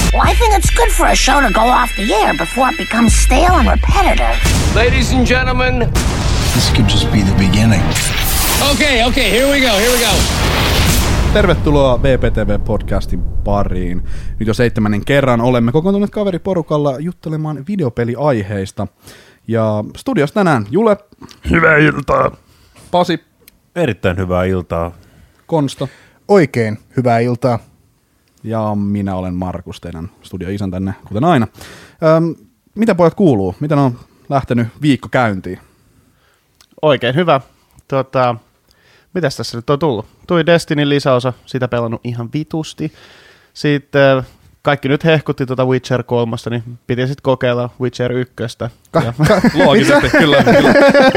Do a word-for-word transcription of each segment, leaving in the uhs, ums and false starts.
Well, I think it's good for a show to go off the air before it becomes stale and repetitive. Ladies and gentlemen, this could just be the beginning. Okay, okay, here we go, here we go. Tervetuloa V P T V-podcastin pariin. Nyt jo seitsemännen kerran olemme kokoontuneet kaveriporukalla juttelemaan videopeliaiheista. Ja studiossa tänään Jule. Hyvää iltaa. Pasi. Erittäin hyvää iltaa. Konsta. Oikein hyvää iltaa. Ja minä olen Markus, teidän studioisäntänne, kuten aina. Öm, mitä pojat kuuluu? Miten on lähtenyt viikko käyntiin? Oikein hyvä. Tota, mitäs tässä nyt on tullut? Tuli Destinin lisäosa, sitä pelannut ihan vitusti. Sitten kaikki nyt hehkutti tuota Witcher kolme, niin piti sitten kokeilla Witcher yksi. Ka- ka- Loogisesti, kyllä. kyllä.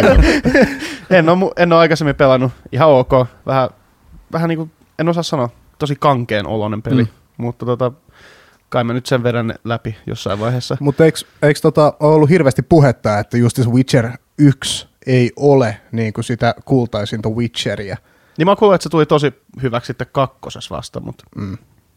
en, ole, en ole aikaisemmin pelannut, ihan ok. Vähän, vähän niin kuin, en osaa sanoa, tosi kankeen oloinen peli, mm. mutta tota, kai mä nyt sen verran läpi jossain vaiheessa. Mutta eikö, eikö tota, ole ollut hirveästi puhetta, että just Witcher yksi ei ole niin kuin sitä kultaisinta Witcheria? Niin mä kuulen, että se tuli tosi hyväksi sitten kakkosessa vasta, mutta... Mm.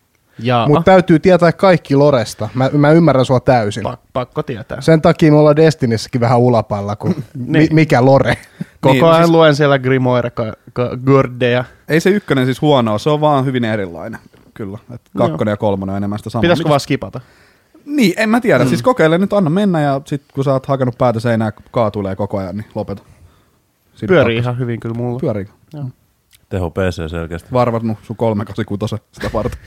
Mutta täytyy tietää kaikki loresta. Mä, mä ymmärrän sua täysin. Pa- pakko tietää. Sen takia me ollaan Destinissäkin vähän ulapalla, kun niin. mi- mikä lore. Koko niin, ajan siis... luen siellä Grimoire-gordeja. Ei se ykkönen siis huonoa, se on vaan hyvin erilainen. Kyllä, että kakkonen no. ja kolmonen on enemmän sitä samaa. Pitäisikö Mitäs... vaan skipata? Niin, en mä tiedä. Mm. Siis kokeile nyt, anna mennä ja sit kun sä oot hakannut päätä seinää, kaatuilee koko ajan, niin lopeta. Sitten Pyörii takaisin. ihan hyvin kyllä mulla. Pyörii. Joo. Teho P C selkeästi. Varvannut sun kolmesataakahdeksankymmentäkuusi sitä varten.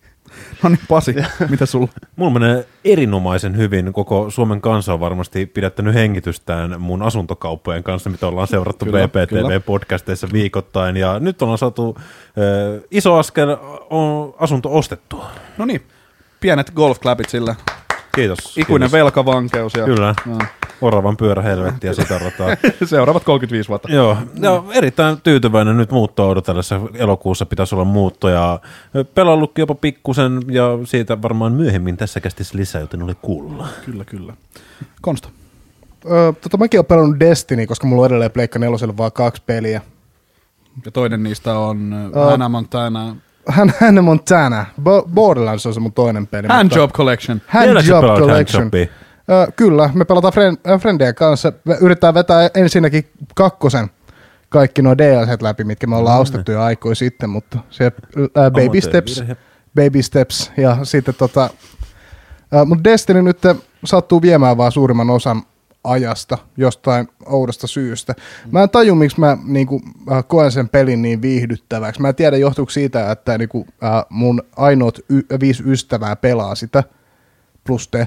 No niin, Pasi, mitä sulla? Mulla menee erinomaisen hyvin. Koko Suomen kansa on varmasti pidättänyt hengitystään mun asuntokauppojen kanssa, mitä ollaan seurattu kyllä, V P T V-podcasteissa viikoittain. Ja nyt ollaan saatu äh, iso askel on asunto ostettua. No niin, pienet golfklapit sille. Kiitos. Ikuinen kiitos. velkavankeus. Ja... Kyllä. No. Oravan pyörä helvetti ja sitä rataa. Seuraavat kolmekymmentäviisi vuotta. Joo, ja erittäin tyytyväinen nyt muuttoa odotellessa. Elokuussa pitäisi olla muutto ja pelannutkin jopa pikkusen ja siitä varmaan myöhemmin tässä kästissä lisää, joten oli kuulla. Kyllä, kyllä. Konsta. Öö, tota, mäkin olen pelannut Destiny, koska mulla on edelleen Pleikka nelosella vaan kaksi peliä. Ja toinen niistä on öö, Hannah Montana. Hannah Montana. Bo- Borderlands on se mun toinen peli. Handjob Collection. Handjob Collection. Ö, kyllä, me pelataan friend, äh, friendien kanssa. Me yritetään vetää ensinnäkin kakkosen kaikki nuo D L C:t läpi, mitkä me ollaan mm. ostettu jo aikoja sitten, mutta se äh, baby steps, baby steps ja sitten tota, äh, mutta Destiny nyt sattuu viemään vaan suurimman osan ajasta jostain oudosta syystä. Mä en taju, miksi mä niinku, äh, koen sen pelin niin viihdyttäväksi. Mä en tiedä, johtuuko siitä, että niinku, äh, mun ainoat y- viisi ystävää pelaa sitä, plus te.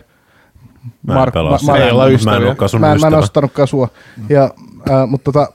Mä en Mark, pelaa ma- sitä. ma- Mä en olekaan sun mä, ystävä. mä en ostanutkaan sua. Ja, äh, mutta tota,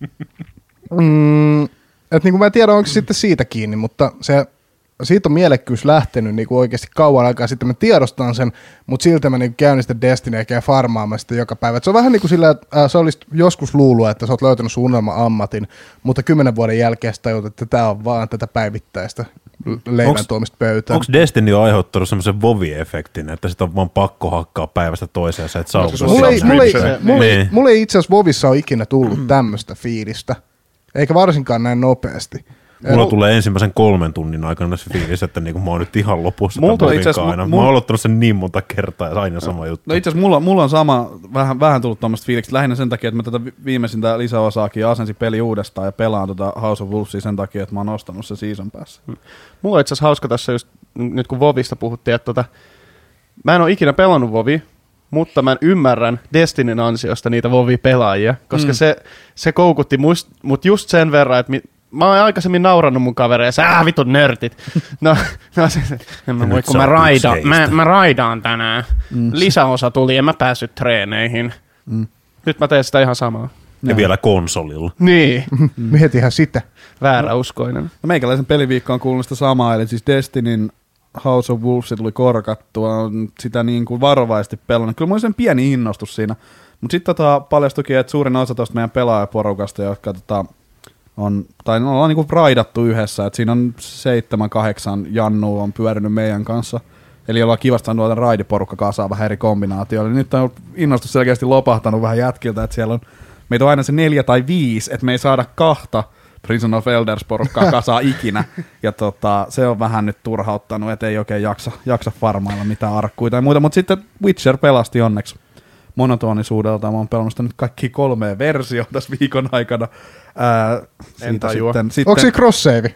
mm, et niinku mä en tiedä, onko se sitten siitä kiinni, mutta se, siitä on mielekkyys lähtenyt niinku oikeasti kauan aikaa sitten. Mä tiedostan sen, mutta silti mä niinku käynnistän Destinyä ja käyn farmaamaan sitä joka päivä. Et se on vähän niin kuin sillä, että äh, sä olisit joskus luullut, että sä oot löytänyt sun unelma-ammatin, mutta kymmenen vuoden jälkeen sä tajut, että tää on vaan tätä päivittäistä leivän tuomista pöytään. Onko Destiny jo aiheuttanut semmoisen vovi-efektin, että sitä on vaan pakko hakkaa päivästä toiseen, sä et saa no, mulla ei, mulla ei, mulla ei, mulla ei itse asiassa Vovissa ole ikinä tullut tämmöistä fiilistä, eikä varsinkaan näin nopeasti. Mulla no, tulee ensimmäisen kolmen tunnin aikana se fiilis, että niinku mä oon nyt ihan lopussa tämän itse asiassa, aina. Mu- mä oon aloittanut sen niin monta kertaa ja aina sama juttu. No itse asiassa mulla, mulla on sama, vähän, vähän tullut tuommoista fiilistä, lähinnä sen takia, että mä tätä viimeisintä lisäosaakin asensin peli uudestaan ja pelaan tota House of Wolvesia sen takia, että mä oon ostanut sen season päässä. Mulla on itse asiassa hauska tässä just, nyt kun Vovista puhuttiin, että tota, mä en ole ikinä pelannut Vovia, mutta mä ymmärrän Destinyn ansiosta niitä Vovi-pelaajia, koska mm. se, se koukutti must, mut just sen verran, että mi, mä oon aikaisemmin naurannut mun kavereissa, äh vitun nörtit. No, no se, en mä voi, kun mä raidaan, mä, mä raidaan tänään. Mm. Lisäosa tuli, en mä päässyt treeneihin. Mm. Nyt mä teen sitä ihan samaa. Ja vielä konsolilla. Niin. Mietihän sitä. Vääräuskoinen. No meikäläisen peliviikko on kuulunut sitä samaa, eli siis Destinyn House of Wolves tuli korkattua, on sitä niin kuin varovaisesti pelannut. Kyllä mulla oli sen pieni innostus siinä, mutta sitten tota paljastuikin, että suurin osa tuosta meidän pelaajaporukasta, jotka tota, on, tai no, ollaan niin kuin raidattu yhdessä, että siinä on seitsemän, kahdeksan Jannu on pyörinyt meidän kanssa, eli ollaan kivasti saanut tuota raidiporukka kasaan vähän eri kombinaatioilla. Nyt on innostus selkeästi lopahtanut vähän jätkiltä, että siellä on, meitä on aina se neljä tai viisi, että me ei saada kahta Prison of Elders-porukkaa kasaa ikinä. Ja tota, se on vähän nyt turhauttanut, että ei oikein jaksa, jaksa farmailla mitään arkkuja tai muuta. Mutta sitten Witcher pelasti onneksi monotonisuudelta. Mä oon pelannut sitä nyt kaikki kolmea versioita tässä viikon aikana. Ää, en tajua. Sitten, sitten, Onko se cross-save?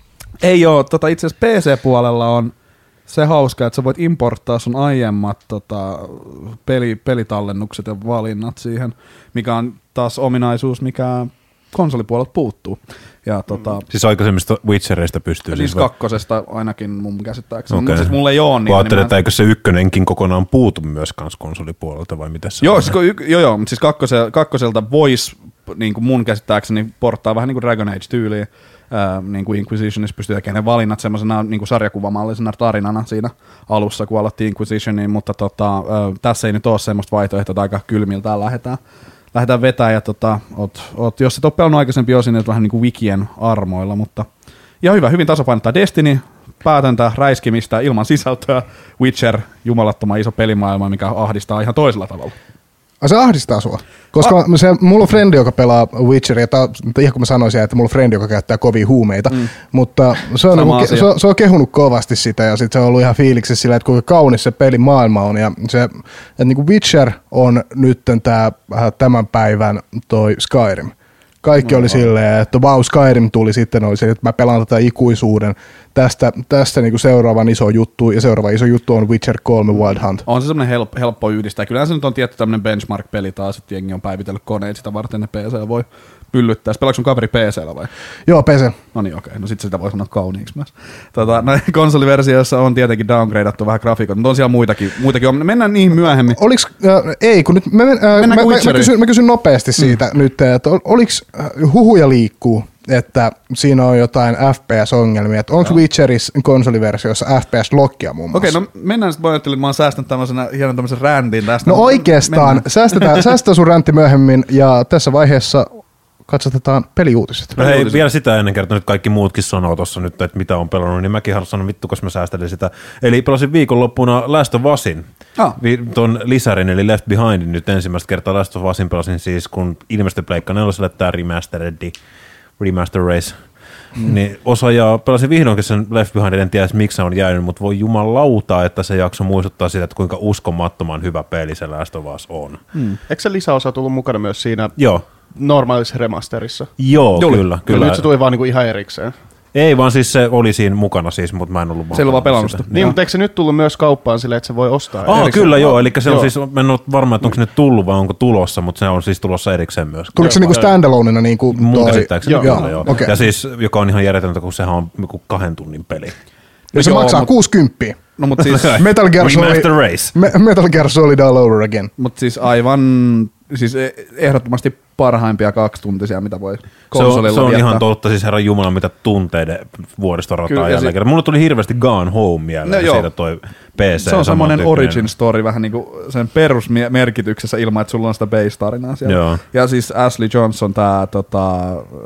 Ei oo. Tota, itse asiassa P C-puolella on se hauska, että sä voit importtaa sun aiemmat tota, peli, pelitallennukset ja valinnat siihen, mikä on taas ominaisuus, mikä konsolipuolelta puuttuu. Ja, tota, siis aikaisemmista Witchereista pystyy siis siis vai? kakkosesta ainakin mun käsittääkseni. Okay. Siis mulla ei oo niin. Ajattelin, että eikö se ykkönenkin kokonaan puutu myös kans konsolipuolelta vai mitä se joo, on? siis, y- joo, joo, mutta siis kakkoselta, kakkoselta voisi niin kuin mun käsittääkseni porttaa vähän niin kuin Dragon Age-tyyliin. Äh, niin kuin Inquisitionissa pystyy tekemään ne valinnat semmoisena niin kuin sarjakuvamallisena tarinana siinä alussa, kun aloitti Inquisitioniin, mutta tota, äh, tässä ei nyt ole semmoista vaihtoehtoa, että aika kylmiltään lähdetään, lähdetään vetämään, ja tota, oot, oot, jos et ole pelannut aikaisempi osin, niin vähän niin kuin wikien armoilla, mutta ihan hyvä, hyvin tasapainottaa Destiny, päätöntä räiskimistä ilman sisältöä, Witcher, jumalattoman iso pelimaailma, mikä ahdistaa ihan toisella tavalla. Se ahdistaa sua. Koska ah. se, mulla on frendi, joka pelaa Witcheria, tai ihan kun mä sanoisin, että mulla on frendi, joka käyttää kovia huumeita, mm. mutta se on, niinku, se, se on kehunut kovasti sitä, ja sitten se on ollut ihan fiiliksessä sillä, että kuinka kaunis se pelimaailma on, ja se, että niinku Witcher on nyt tää, tämän päivän toi Skyrim. Kaikki no, oli silleen, että wow, Skyrim tuli sitten, oli se, että mä pelaan tätä ikuisuuden. Tästä, tästä niinku seuraavan iso juttu, ja seuraava iso juttu on Witcher kolme Wild Hunt. On se semmoinen helppo, helppo yhdistää. Kyllähän se nyt on tietty tämmöinen benchmark-peli taas, että jengi on päivitellyt koneet sitä varten, ne P C voi pyllyttää. Pelaatko sun kaveri P C:llä vai? Joo, P C. No niin, okei. Okay. No sit sitä voi sanoa kauniiksi myös. Tota, no, konsoliversioissa on tietenkin downgradeattu vähän grafiikot, mutta on siellä muitakin. muitakin. Mennään niihin myöhemmin. Oliks, äh, ei, kun nyt mä, äh, mä, mä, mä, kysyn, mä kysyn nopeasti siitä mm. nyt, että oliks äh, huhuja liikkuu, että siinä on jotain F P S-ongelmia, että onko Witcheris konsoliversiossa F P S-lokkia muun muassa? Okei, okay, no mennään sitten, mä ajattelin, että mä oon säästänyt tämmöisenä hienon tämmöisen räntin tästä. No oikeastaan, säästetään, säästetään sun räntti myöhemmin, ja tässä vaiheessa katsotetaan peliuutiset. No hei, vielä sitä ennen kertaa nyt kaikki muutkin sanoo tuossa nyt, että mitä on pelannut, niin mäkin haluan sanoa vittu, koska mä säästelin sitä. Eli pelasin viikonloppuna Last of Usin, ah. ton lisärin, eli Left Behindin nyt ensimmäistä kertaa Last of Usin pelasin siis, kun ilmestyi Pleikka neloselle tää Remastered Remaster Race, mm. niin osaaja pelasin vihdoinkin sen Left Behindin, en tiedä miksi se on jäänyt, mutta voi jumalauta, että se jakso muistuttaa siitä, että kuinka uskomattoman hyvä peli se Last of Us on. Mm. Eikö se lisäosa tullut mukana myös siinä Joo. normaalissa remasterissa? Joo, Tuli. kyllä. kyllä. Nyt se tuli vaan niinku ihan erikseen. Ei, vaan siis se oli siinä mukana siis, mutta mä en ollut vaan. Se ei ollut vaan pelannut sitä. Niin, mutta eikö se nyt tullut myös kauppaan silleen, että se voi ostaa Ah, erikseen? kyllä joo, eli se on joo. siis, mä en ole varma, että onko se nyt tullut vai onko tulossa, mutta se on siis tulossa erikseen myös. Tuliko se niinku standaloneena niin kuin toi? Mun käsittääkseni joo. joo. joo. Okay. Ja siis, joka on ihan järjetöntä, kun sehän on joku kahden tunnin peli. Ja se joo, maksaa mut, kuusikymmentä. No mut siis Metal Gear Solid, Race. Me, Metal Gear Solid all over again. Mut siis aivan, siis ehdottomasti parhaimpia kaksituntisia, mitä voi Se konsolilla on, se on viettää. ihan totta, siis herran jumala, mitä tunteiden vuoristorataa Kyllä, jälleen si- kerran. Mulle tuli hirveästi Gone Home mieleen No, siitä toi P C. Se on semmoinen origin story vähän niinku sen perusmerkityksessä ilman, että sulla on sitä base-tarinaa siellä. Joo. Ja siis Ashley Johnson, tää tota,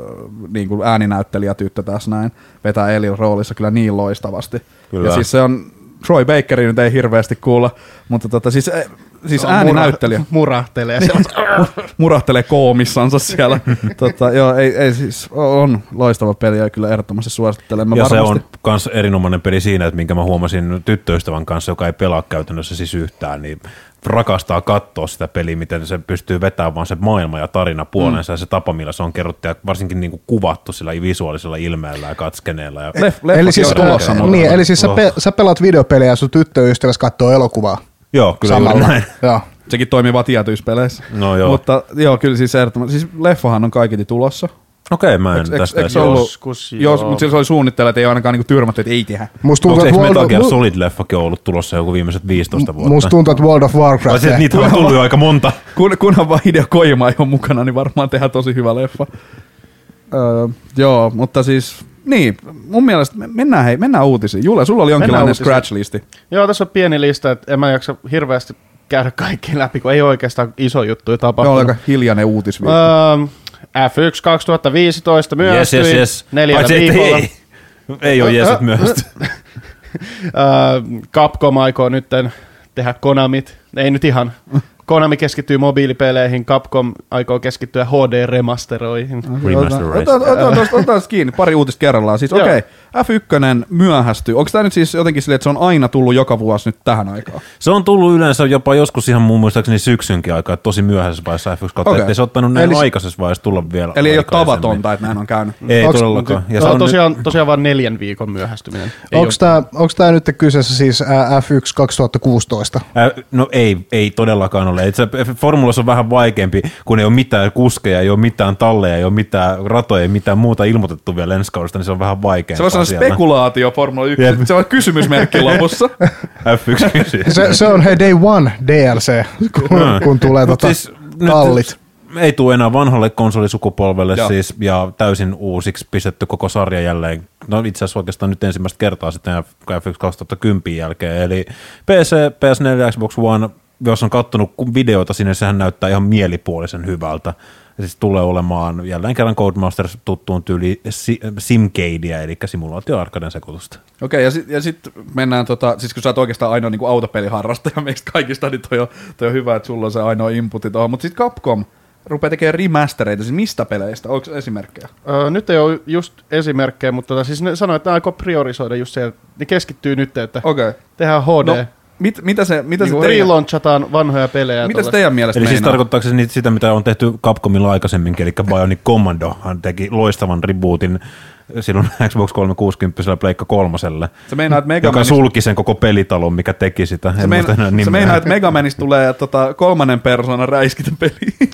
niinku ääninäyttelijä tyttö tässä näin, vetää Elin roolissa kyllä niin loistavasti. Kyllä. Ja siis se on, Troy Bakeri nyt ei hirveästi kuulla, mutta tota, siis, siis ääninäyttelijä. Mura- murahtelee. Murahtelee koomissansa siellä. tota, joo, ei, ei siis, on loistava peli ja kyllä ehdottomasti suosittelen. Mä ja varmasti... se on myös erinomainen peli siinä, että minkä mä huomasin tyttöystävän kanssa, joka ei pelaa käytännössä siis yhtään, niin rakastaa katsoa sitä peliä, miten se pystyy vetämään vaan se maailma ja tarina puolensa mm. ja se tapa, millä se on kerrottu ja varsinkin niin kuin kuvattu sillä visuaalisella ilmeellä ja katskeneella. Ja Leff, eli siis, tulossa, äh, niin, eli siis sä, pe- sä pelaat videopelejä ja sun tyttöystäväsi katsoo elokuvaa. Joo, kyllä samalla. näin. Joo. Sekin toimii vaan tietyissä peleissä. No joo. Mutta joo, kyllä siis ehdottomasti. Siis leffahan on kaiketi tulossa. Okei, mä en Eks, tästä eks, ollut, joskus, joo. jos, mutta se oli suunnitteilla, että ei ainakaan niinku tyrmätty, että ei tehdä. Musta Onko tuntuu, eikö Metal Gear mu- Solid-leffakin on ollut tulossa joku viimeiset viisitoista vuotta? Musta tuntuu, että World of Warcraft... Vai se, että niitä on tullut jo aika monta. Kun, kunhan vaan Hideo Kojima ei ole mukana, niin varmaan tehdään tosi hyvä leffa. Öö, joo, mutta siis... Niin, mun mielestä mennään, hei, mennään uutisiin. Jule, sulla oli jonkinlainen scratch-listi. Joo, tässä on pieni lista, että en mä jaksa hirveästi käydä kaikki läpi, kun ei oikeastaan iso juttu tapahtunut. Joo, aika hiljainen uutisviikko. Öö, F yksi kaksituhattaviisitoista myöhästyi Yes, yes, yes. neljällä Paitsi, viikolla. Ei, ei ole jeesit myöhästy. Capcom aikoo nyt tehdä Konamit, ei nyt ihan, Konami keskittyy mobiilipeleihin, Capcom aikoo keskittyä H D-remasteroihin. Otetaan kiinni, pari uutista kerrallaan. Siis okei, okay, F yksi myöhästyy. Onko tämä nyt siis jotenkin silleen, että se on aina tullut joka vuosi nyt tähän aikaan? Se on tullut yleensä jopa joskus ihan muun muistaakseni syksynkin aikaa, tosi myöhäisessä vaiheessa F yksi kautta, okay. Ettei se ottanut näin eli, aikaisessa vaiheessa tulla vielä. Eli ei ole tavatonta, että näin on käynyt. Ei Onks, todellakaan. Ja se on tosiaan, tosiaan vain neljän viikon myöhästyminen. Onko tämä nyt kyseessä siis F yksi kaksituhattakuusitoista? Äh, no ei, ei todellakaan ole. Se formulassa on vähän vaikeampi, kun ei ole mitään kuskeja, ei ole mitään talleja, ei ole mitään ratoja, ei mitään muuta ilmoitettu vielä ensi kaudesta, niin se on vähän vaikeampaa. Se on spekulaatio Formula yksi, yep. Se on kysymysmerkki lopussa. F yksi kysymys. Se, se on hei day one D L C, kun, kun tulee tota siis, tallit. Ei tule enää vanhalle konsolisukupolvelle siis, ja täysin uusiksi pistetty koko sarja jälleen. No itse asiassa oikeastaan nyt ensimmäistä kertaa sitten F yksi kaksituhattakymmenen jälkeen. Eli P C, P S neljä, Xbox One, jos on katsonut videoita sinne, sehän näyttää ihan mielipuolisen hyvältä. Ja siis tulee olemaan jälleen kerran Codemasters tuttuun tyyliin Simcadea, eli simulaatio-arkaden sekoitusta. Okei, okay, ja sitten sit mennään, tota, siis kun sä oot oikeastaan ainoa niin kuin autopeliharrastaja meistä kaikista, niin toi on, toi on hyvä, että sulla on se ainoa inputti tuohon. Mutta sitten Capcom rupeaa tekemään remastereita, siis mistä peleistä? Onko esimerkkejä? Öö, nyt ei ole just esimerkkejä, mutta tota, siis ne sanoo, että ne aikoo priorisoida just se, että ne keskittyy nyt, että okay. tehdään H D. No. Mit, mitä se, mitä niin se teidän... relaunchataan vanhoja pelejä. Mitä se teidän mielestä Eli meinaa? Siis tarkoittaako se sitä, mitä on tehty Capcomilla aikaisemminkin, eli Bionic Commando, hän teki loistavan rebootin silloin Xbox kolmesataakuusikymmentä Pleikka kolmoselle, se meinaa, että joka sulki sen koko pelitalon, mikä teki sitä. Se, meina, se meinaa, että Megamanista tulee tota, kolmannen persoonan räiskintäpeli.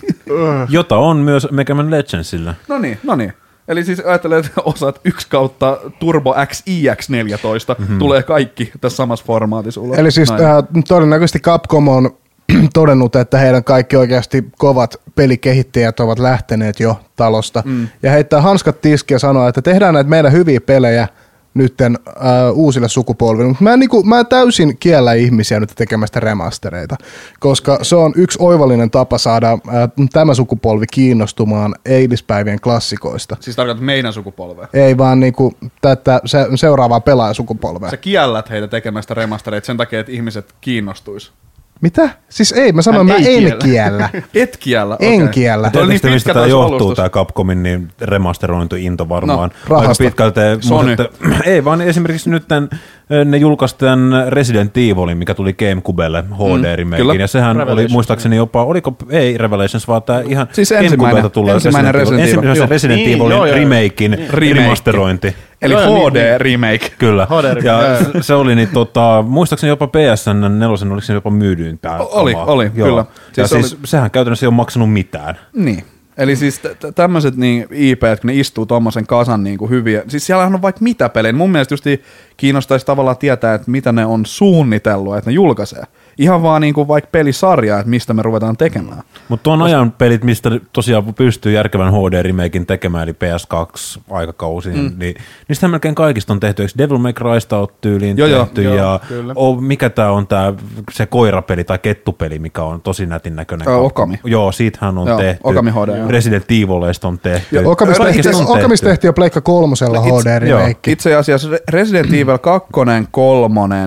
Jota on myös Mega Man Legendsillä. No niin, no niin. Eli siis ajattelee, että osat yksi kautta Turbo X I X neljätoista mm-hmm. tulee kaikki tässä samassa formaatissa ulos. Eli siis äh, todennäköisesti Capcom on todennut, että heidän kaikki oikeasti kovat pelikehittäjät ovat lähteneet jo talosta. Mm. Ja heittää hanskat tiskiä ja sanoo, että tehdään näitä meidän hyviä pelejä nytten äh, uusille sukupolville. Mutta mä, niinku, mä täysin kiellä ihmisiä nyt tekemästä remastereita, koska se on yksi oivallinen tapa saada äh, tämä sukupolvi kiinnostumaan eilispäivien klassikoista. Siis tarkoitat meidän sukupolvea? Ei vaan niinku tätä se, seuraavaa pelaajasukupolvea. Sä kiellät heitä tekemästä remastereita sen takia, että ihmiset kiinnostuis. Mitä? Siis ei, mä sanoin, mä en kiellä. Et kiellä? En okay. kiellä. Tiedätkö niin mistä tämä johtuu, tämä Capcomin niin remasterointi-into varmaan? No, aika pitkälti. Muistatte, ei, vaan esimerkiksi nyt tämän, ne julkaisi tämän Resident Evilin, mikä tuli GameCubelle H D-remakein, mm, ja sehän Revelation. Oli muistaakseni jopa, oliko, ei Revelations, vaan tämä ihan siis GameCubelta tulee ensimmäinen Resident Evil. Ensimmäinen Resident Evilin niin, remakein remasterointi. Eli H D-remake. Kyllä. H D-remake. Ja se oli, niin, tota, muistaakseni jopa P S N nelosen, oliko se jopa myydyin tämä? Oli, oma. oli, Joo. kyllä. Ja siis, siis sehän käytännössä ei ole maksanut mitään. Niin. Eli siis tämmöiset niin I P, kun ne istuu tommosen kasan niin kuin hyviä, siis siellähän on vaikka mitä pelejä. Mun mielestä just kiinnostaisi tavallaan tietää, että mitä ne on suunnitellut, että ne julkaisee. Ihan vaan niin kuin vaikka pelisarja, että mistä me ruvetaan tekemään. Mutta tuon ajan pelit, mistä tosiaan pystyy järkevän H D-remakein tekemään, eli P S kaksi aikakausiin, mm. niin niistä melkein kaikista on tehty. Eikö Devil May Crysta ole tyyliin jo, tehty? Jo, ja o, mikä tämä on tämä se koirapeli tai kettupeli, mikä on tosi nätin näköinen? Ö, Okami. Joo, siitähän on joo, tehty. Okami H D. Resident Evileista on tehty. Okamista tehtiin, tehtiin jo Pleikka kolmosella H D-remake. Itse asiassa Resident Evil kaksi, kolme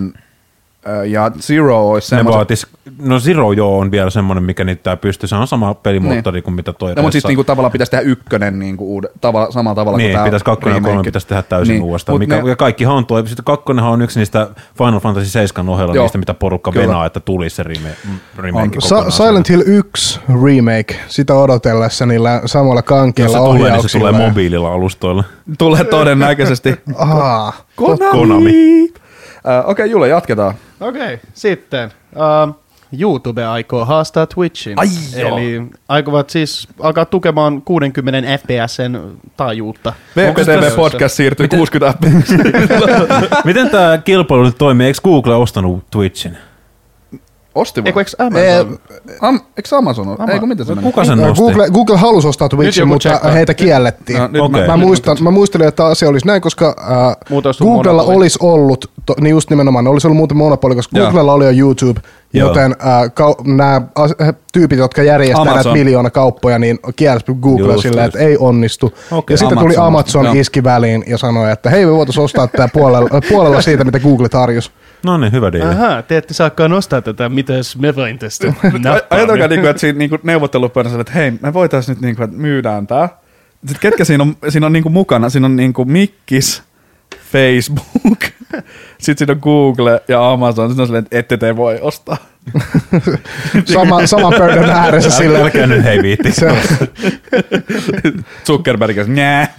ja Zero olisi semmoinen. No Zero joo on vielä semmoinen, mikä niitä pystyy. Se on sama pelimoottori niin kuin mitä toi. No, mutta siis niinku tavallaan pitäisi tehdä ykkönen niinku uude, tavalla, samalla tavalla niin, kuin tämä pitäisi kakkonen ja kolme pitäisi tehdä täysin niin, uudestaan. Mikä, ne, ja kaikkihan on tuo. Sitten kakkonenhan on yksi niistä Final Fantasy seitsemän ohella, joo, niistä mitä porukka kyllä venaa, että tulisi se remake, remake kokonaan. Silent Hill yksi remake, sitä odotellessa niillä samoilla kankeilla ohjauksilla. Jos se tulee, niin se tulee mobiililla alustoilla. Tulee todennäköisesti. Konami. Konami. Uh, Okei, okay, Jule, jatketaan. Okei, okay, sitten. Uh, YouTube aikoo haastaa Twitchin. Ai Eli aikovat siis alkaa tukemaan kuusikymmentä F P S:n taajuutta. V P T V-podcast siirtyy miten, kuusikymmentä F P S. Miten tämä kilpailu nyt toimii? Eikö Google ostanut Twitchin? Osti vai? Eikö Amazon? Am, eikö Amazon ole? Eikö mitä se meni? Kuka sen nosti? Google, Google halusi ostaa Twitchin, mutta tsekkaa. Heitä kiellettiin. No, okay. mä, mä, muistan, mä muistelin, että asia olisi näin, koska äh, Googlella monopoli. Olisi ollut, to, niin just nimenomaan, ne olisi ollut muuten monopoli, koska Joo. Googlella oli jo YouTube, Joo. joten äh, kau- nämä äh, tyypit, jotka järjestää näitä miljoona kauppoja, niin kielsi Google silleen, että ei onnistu. Okay. Ja sitten Amazon, tuli Amazon Joo. iski väliin ja sanoi, että hei, me voitaisiin ostaa tämä puolella, puolella siitä, mitä Google tarjosi. No niin, hyvä diili. Ahaa, te ette saakaan nostaa tätä, mitäs me vain tästä. Ajatelkaa, niinku, että siinä niinku neuvottelupöydässä, että hei, me voitaisiin nyt, niinku, että myydään tää. Sitten ketkä siinä on, siinä on niinku mukana? Siinä on niinku Mikkis, Facebook, sitten siinä on Google ja Amazon. Sitten on silleen, että ette te voi ostaa. Sama, saman pöydän ääressä silleen. Älkää nyt hei viitti. Zuckerberg, nää.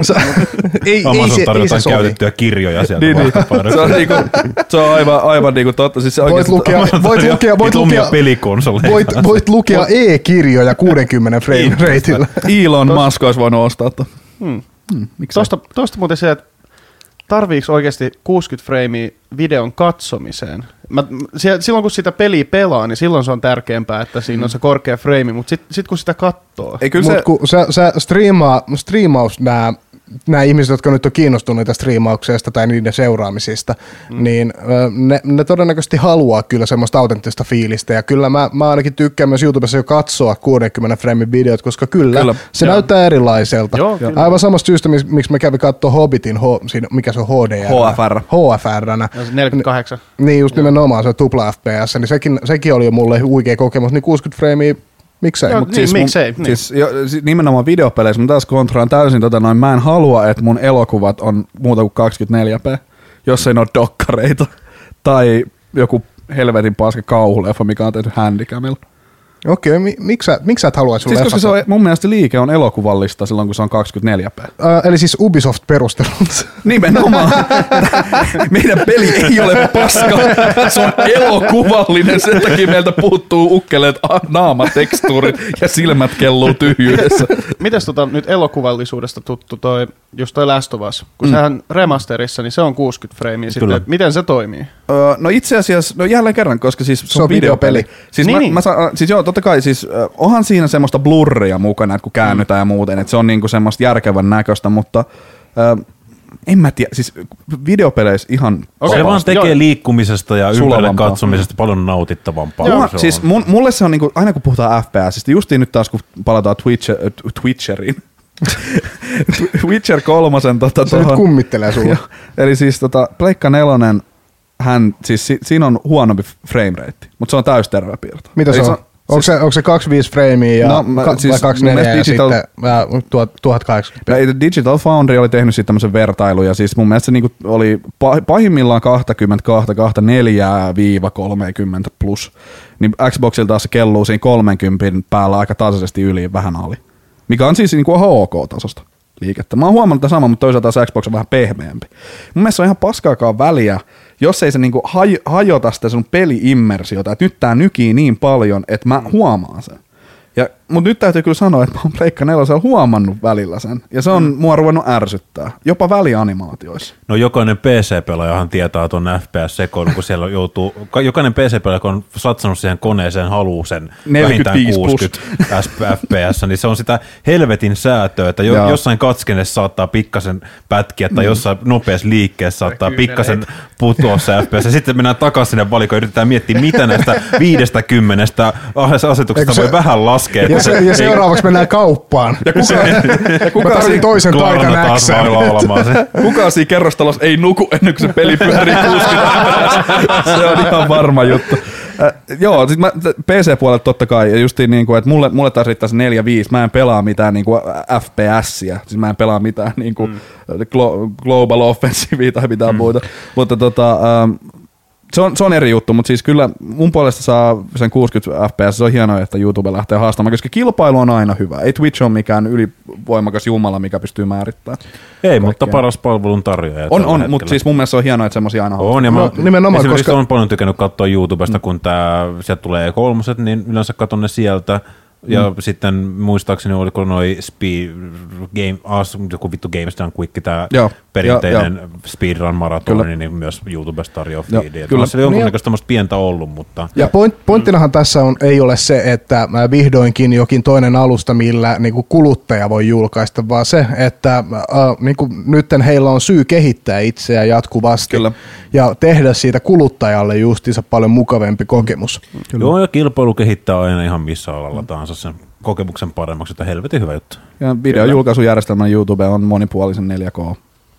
ei, Amazon ei tarjotaan se käytettyjä kirjoja sieltä. Niin, niin. Se on, niinku, se on aivan, aivan niinku totta. Siis se voit lukea, voit lukea, voit lukea, voit, voit lukea e-kirjoja kuudenkymmenen frame rateilla. Elon Musk olisi voinut ostaa. Hmm. Hmm, tosta, tosta muuten se, että tarviiko oikeasti kuusikymmentä freimiä videon katsomiseen? Mä, silloin kun sitä peliä pelaa, niin silloin se on tärkeämpää, että siinä on se korkea freimi, mutta sitten sit kun sitä katsoo. Mutta se... kun sä, sä striimaa, striimaus nää, nämä ihmiset, jotka nyt on kiinnostuneita striimauksesta tai niiden seuraamisista, mm. niin ne, ne todennäköisesti haluaa kyllä semmoista autenttista fiilistä. Ja kyllä mä, mä ainakin tykkään myös YouTubessa jo katsoa kuudenkymmenen framin videot, koska kyllä, kyllä. se Joo. näyttää erilaiselta. Joo, aivan samasta syystä, miksi mä kävin katsoa Hobbitin, H, siinä, mikä se on H D R? H F R. H F R-nä. neljäkymmentäkahdeksan. Niin just nimenomaan, se on tupla F P S, niin sekin, sekin oli jo mulle huikea kokemus, niin kuusikymmentä frameia. Miksei? Joo, Mut niin, siis miksei? mun, niin. Siis jo, nimenomaan videopeleissä, mä taas kontraan täysin tota noin, mä en halua, että mun elokuvat on muuta kuin kaksikymmentäneljä p, jos ei ne ole dokkareita, tai joku helvetin paska kauhuleffa, mikä on tehty handicamilla. Okei, okay, mi- miksi sä, miksi sä et halua, että sun siis leffat koska se on, mun mielestä liike on elokuvallista silloin, kun se on kaksikymmentäneljä p. Uh, eli siis Ubisoft perustelut. Nimenomaan. Meidän peli ei ole paska. Se on elokuvallinen. Sen takia meiltä puuttuu ukkeleet naamatekstuurit ja silmät kelluu tyhjyydessä. Mites tota nyt elokuvallisuudesta tuttu toi, just toi Last of Us? Kun mm. sehän remasterissa, niin se on kuusikymmentä freimiä sitten. Miten se toimii? Öö, no itse asiassa, no jälleen kerran, koska siis se, se on videopeli. videopeli. Siis, niin, mä, niin. Mä sa- siis joo, totta kai, siis äh, onhan siinä semmoista blurria mukana, että kun käännytään mm. ja muuten, että se on niinku semmoista järkevän näköistä, mutta äh, en mä tiedä, siis videopeleissä ihan... Okay, se vaan tekee joo. liikkumisesta ja ympärille katsomisesta paljon nautittavampaa. Joo, siis mun, mulle se on niinku, aina kun puhutaan F P S:istä, justiin nyt taas kun palataan Twitch, äh, Twitcheriin, Witcher kolmosen tota, se tohon, nyt kummittelee sulla. Eli siis tota, Pleikka nelonen, hän, siis si, siinä on huonompi frame rate, mutta se on täysterve piirto. Mitä se on? on? Onko, siis, se, onko se kaksikymmentäviisi freimiä ja no, mä, ka, siis, vai kaksikymmentäneljä ja digital, sitten tuhatkahdeksankymmentä? Digital Foundry oli tehnyt sitten tämmöisen vertailun ja siis mun mielestä se niinku oli pahimmillaan kaksikymmentäkaksi, kaksikymmentäneljä kolmekymmentä plus, niin Xboxilta taas se kelluu siinä kolmekymmentä päällä aika tasaisesti yli vähän ali. Mikä on siis niinku ihan ok-tasosta liikettä. Mä oon huomannut tätä samaa, mutta toisaalta taas Xbox on vähän pehmeämpi. Mun mielestä se on ihan paskaakaan väliä, jos ei se niinku haj- hajota sitä sun peli-immersiota, että nyt tää nykii niin paljon, että mä huomaan sen. Ja, mut nyt täytyy kyllä sanoa, että mä oon Pleikka nelosella huomannut välillä sen, ja se on mm. mua ruvennut ärsyttää, jopa välianimaatioissa. No jokainen P C-pelaajahan tietää ton F P S-sekoilun, kun siellä joutuu, jokainen P C-pelaaja, kun on satsannut siihen koneeseen, haluaa sen vähintään kuusikymmentä F P S, niin se on sitä helvetin säätöä, että jo, jossain katskenessa saattaa pikkasen pätkiä, tai mm. jossain nopeassa liikkeessä saattaa pikkasen putoa se F P S, ja sitten mennään takaisin sinne valikoon, yritetään miettiä, mitä näistä viidestä kymmenestä asetuksesta voi vähän laskea. Ja, se, ja seuraavaksi mennään kauppaan. Ja kuka, ja kuka mä siinä toisen taikan äksän. Kukaan siinä kerrostalossa ei nuku ennen kuin se peli pyörii kuusikymmentä. Se on ihan varma juttu. Äh, joo, sit mä, P C-puolelta totta kai, ja justiin niinku, että mulle, mulle taas riittää se neljä viisi, mä en pelaa mitään niinku F P S-iä, siis mä en pelaa mitään niinku mm. glo- Global Offensivea tai mitään mm. muuta, mutta tota... Ähm, Se on, se on eri juttu, mutta siis kyllä mun puolesta saa sen kuusikymmentä F P S, se on hienoa, että YouTube lähtee haastamaan, koska kilpailu on aina hyvä. Ei Twitch ole mikään ylivoimakas jumala, mikä pystyy määrittämään. Ei, kaikkea. Mutta paras palvelun tarjoaja. On, on mutta siis mun mielestä se on hienoa, että semmoisia aina on. Ja no, nimenomaan, koska... on paljon tykännyt katsoa YouTubesta, kun tää, sieltä tulee E kolme, niin yleensä katson ne sieltä. Ja mm. sitten muistaakseni oliko noi speed game, as, joku vittu Games Done Quick, tää joo, perinteinen jo, jo. speedrun maratoni, niin myös YouTubesta tarjoaa feedia. Kyllä. Se on jonkunnäköistä tämmöistä pientä ollut, mutta... Ja point, pointtinahan tässä on, ei ole se, että vihdoinkin jokin toinen alusta, millä niin kuin kuluttaja voi julkaista, vaan se, että äh, niin kuin nytten heillä on syy kehittää itseään jatkuvasti. Kyllä. Ja tehdä siitä kuluttajalle justiinsa paljon mukavempi kokemus. Kyllä. Joo, ja kilpailu kehittää aina ihan missä alalla tahansa sen kokemuksen paremmaksi, että helvetin hyvä juttu. Ja videojulkaisujärjestelmän YouTube on monipuolisen neljä K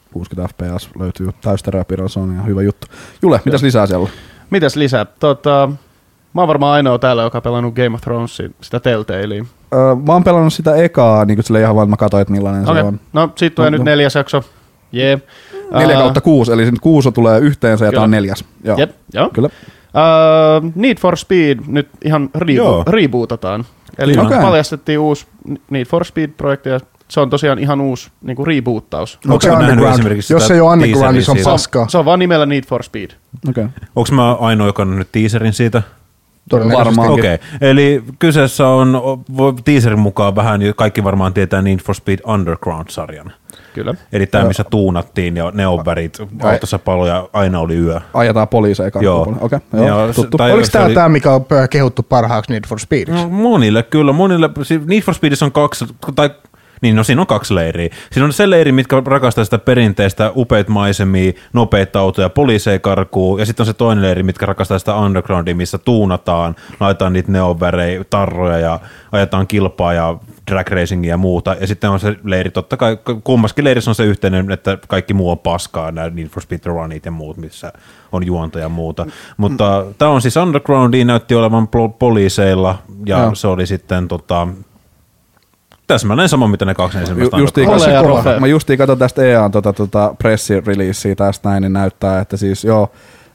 kuusikymmentä F P S löytyy täysteräpiralla, se on ihan hyvä juttu. Jule, mitäs lisää siellä? Mitäs lisää? Tota, mä oon varmaan ainoa täällä, joka on pelannut Game of Thronesin, sitä Telltalea. Öö, mä oon pelannut sitä ekaa, niin kuin sille ihan vaan mä katsoin, että millainen okay. se on. No sit tulee no, nyt no. neljäs jakso. Jee. Neljä uh, kautta kuusi, eli nyt kuusi tulee yhteensä ja tää on neljäs. Joo. Jep, joo. Kyllä. Uh, Need for Speed nyt ihan rebo- rebootataan. Eli okay. paljastettiin uusi Need for Speed-projekti ja se on tosiaan ihan uusi niinku reboottaus. Onko se Underground? Jos se ei ole Underground, niin se on paskaa. Se on vaan nimellä Need for Speed. Okay. Onko mä ainoa, joka on nyt teaserin siitä? Varmaan. Okei, okay. Eli kyseessä on teaserin mukaan vähän, kaikki varmaan tietää Need for Speed Underground-sarjan. Kyllä. Eli tämä, missä tuunattiin ja neonvärit, autossa paloja, aina oli yö. Ajetaan poliiseja kakkupoli. Okei, okay, joo, tuttu. Oliko tämä oli... tämä, mikä on kehuttu parhaaksi Need for Speediksi? No, monille, kyllä. Monille. Need for Speedissä on kaksi, tai niin, no siinä on kaksi leiriä. Siinä on se leiri, mitkä rakastaa sitä perinteistä, upeita maisemia, nopeita autoja, poliiseja karkuu, ja sitten on se toinen leiri, mitkä rakastaa sitä undergroundia, missä tuunataan, laitetaan niitä neonvärejä, tarroja ja ajetaan kilpaa ja drag racingia ja muuta. Ja sitten on se leiri, totta kai kummaskin leirissä on se yhteinen, että kaikki muu on paskaa, nämä Need for Speed Runit ja muut, missä on juonta ja muuta. Mutta mm. tämä on siis undergroundia, näytti olevan poliiseilla, ja no. se oli sitten tota... täsmälleen sama, mitä ne kaksi ensimmäistä Ju, justiin, mä justiin katson tästä E A:n tota, tota, pressi-releasea tästä näin, niin näyttää, että siis joo,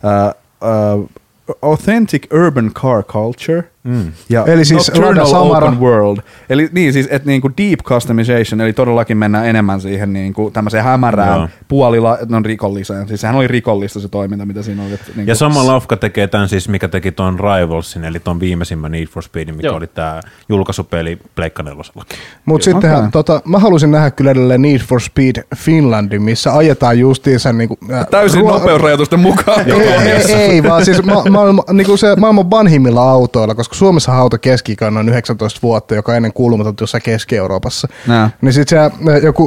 uh, uh, authentic urban car culture, mm. ja eli siis nocturnal open world. Eli niin siis, että niinku deep customization, eli todellakin mennään enemmän siihen niinku tämmöiseen hämärään joo. puolilla, no rikolliseen. Siis sehän oli rikollista se toiminta, mitä siinä oli. Että, niinku, ja sama lafka tekee tämän siis, mikä teki tuon Rivalsin, eli tuon viimeisimmän Need for Speedin, mikä joo. oli tämä julkaisupeli Pleikka nelosellakin. Mutta sittenhän, okay. tota, mä halusin nähdä kyllä edelleen Need for Speed Finlandin, missä ajetaan justiinsa niinku... Äh, täysin ruo- nopeusrajoitusten mukaan. ei, ei, ei, vaan siis ma- ma- niinku se maailman vanhimmilla autoilla, koska Suomessa auto keski-ikä on noin yhdeksäntoista vuotta, joka ennen kuulumaton jossain Keski-Euroopassa. Nää. Niin sit se joku,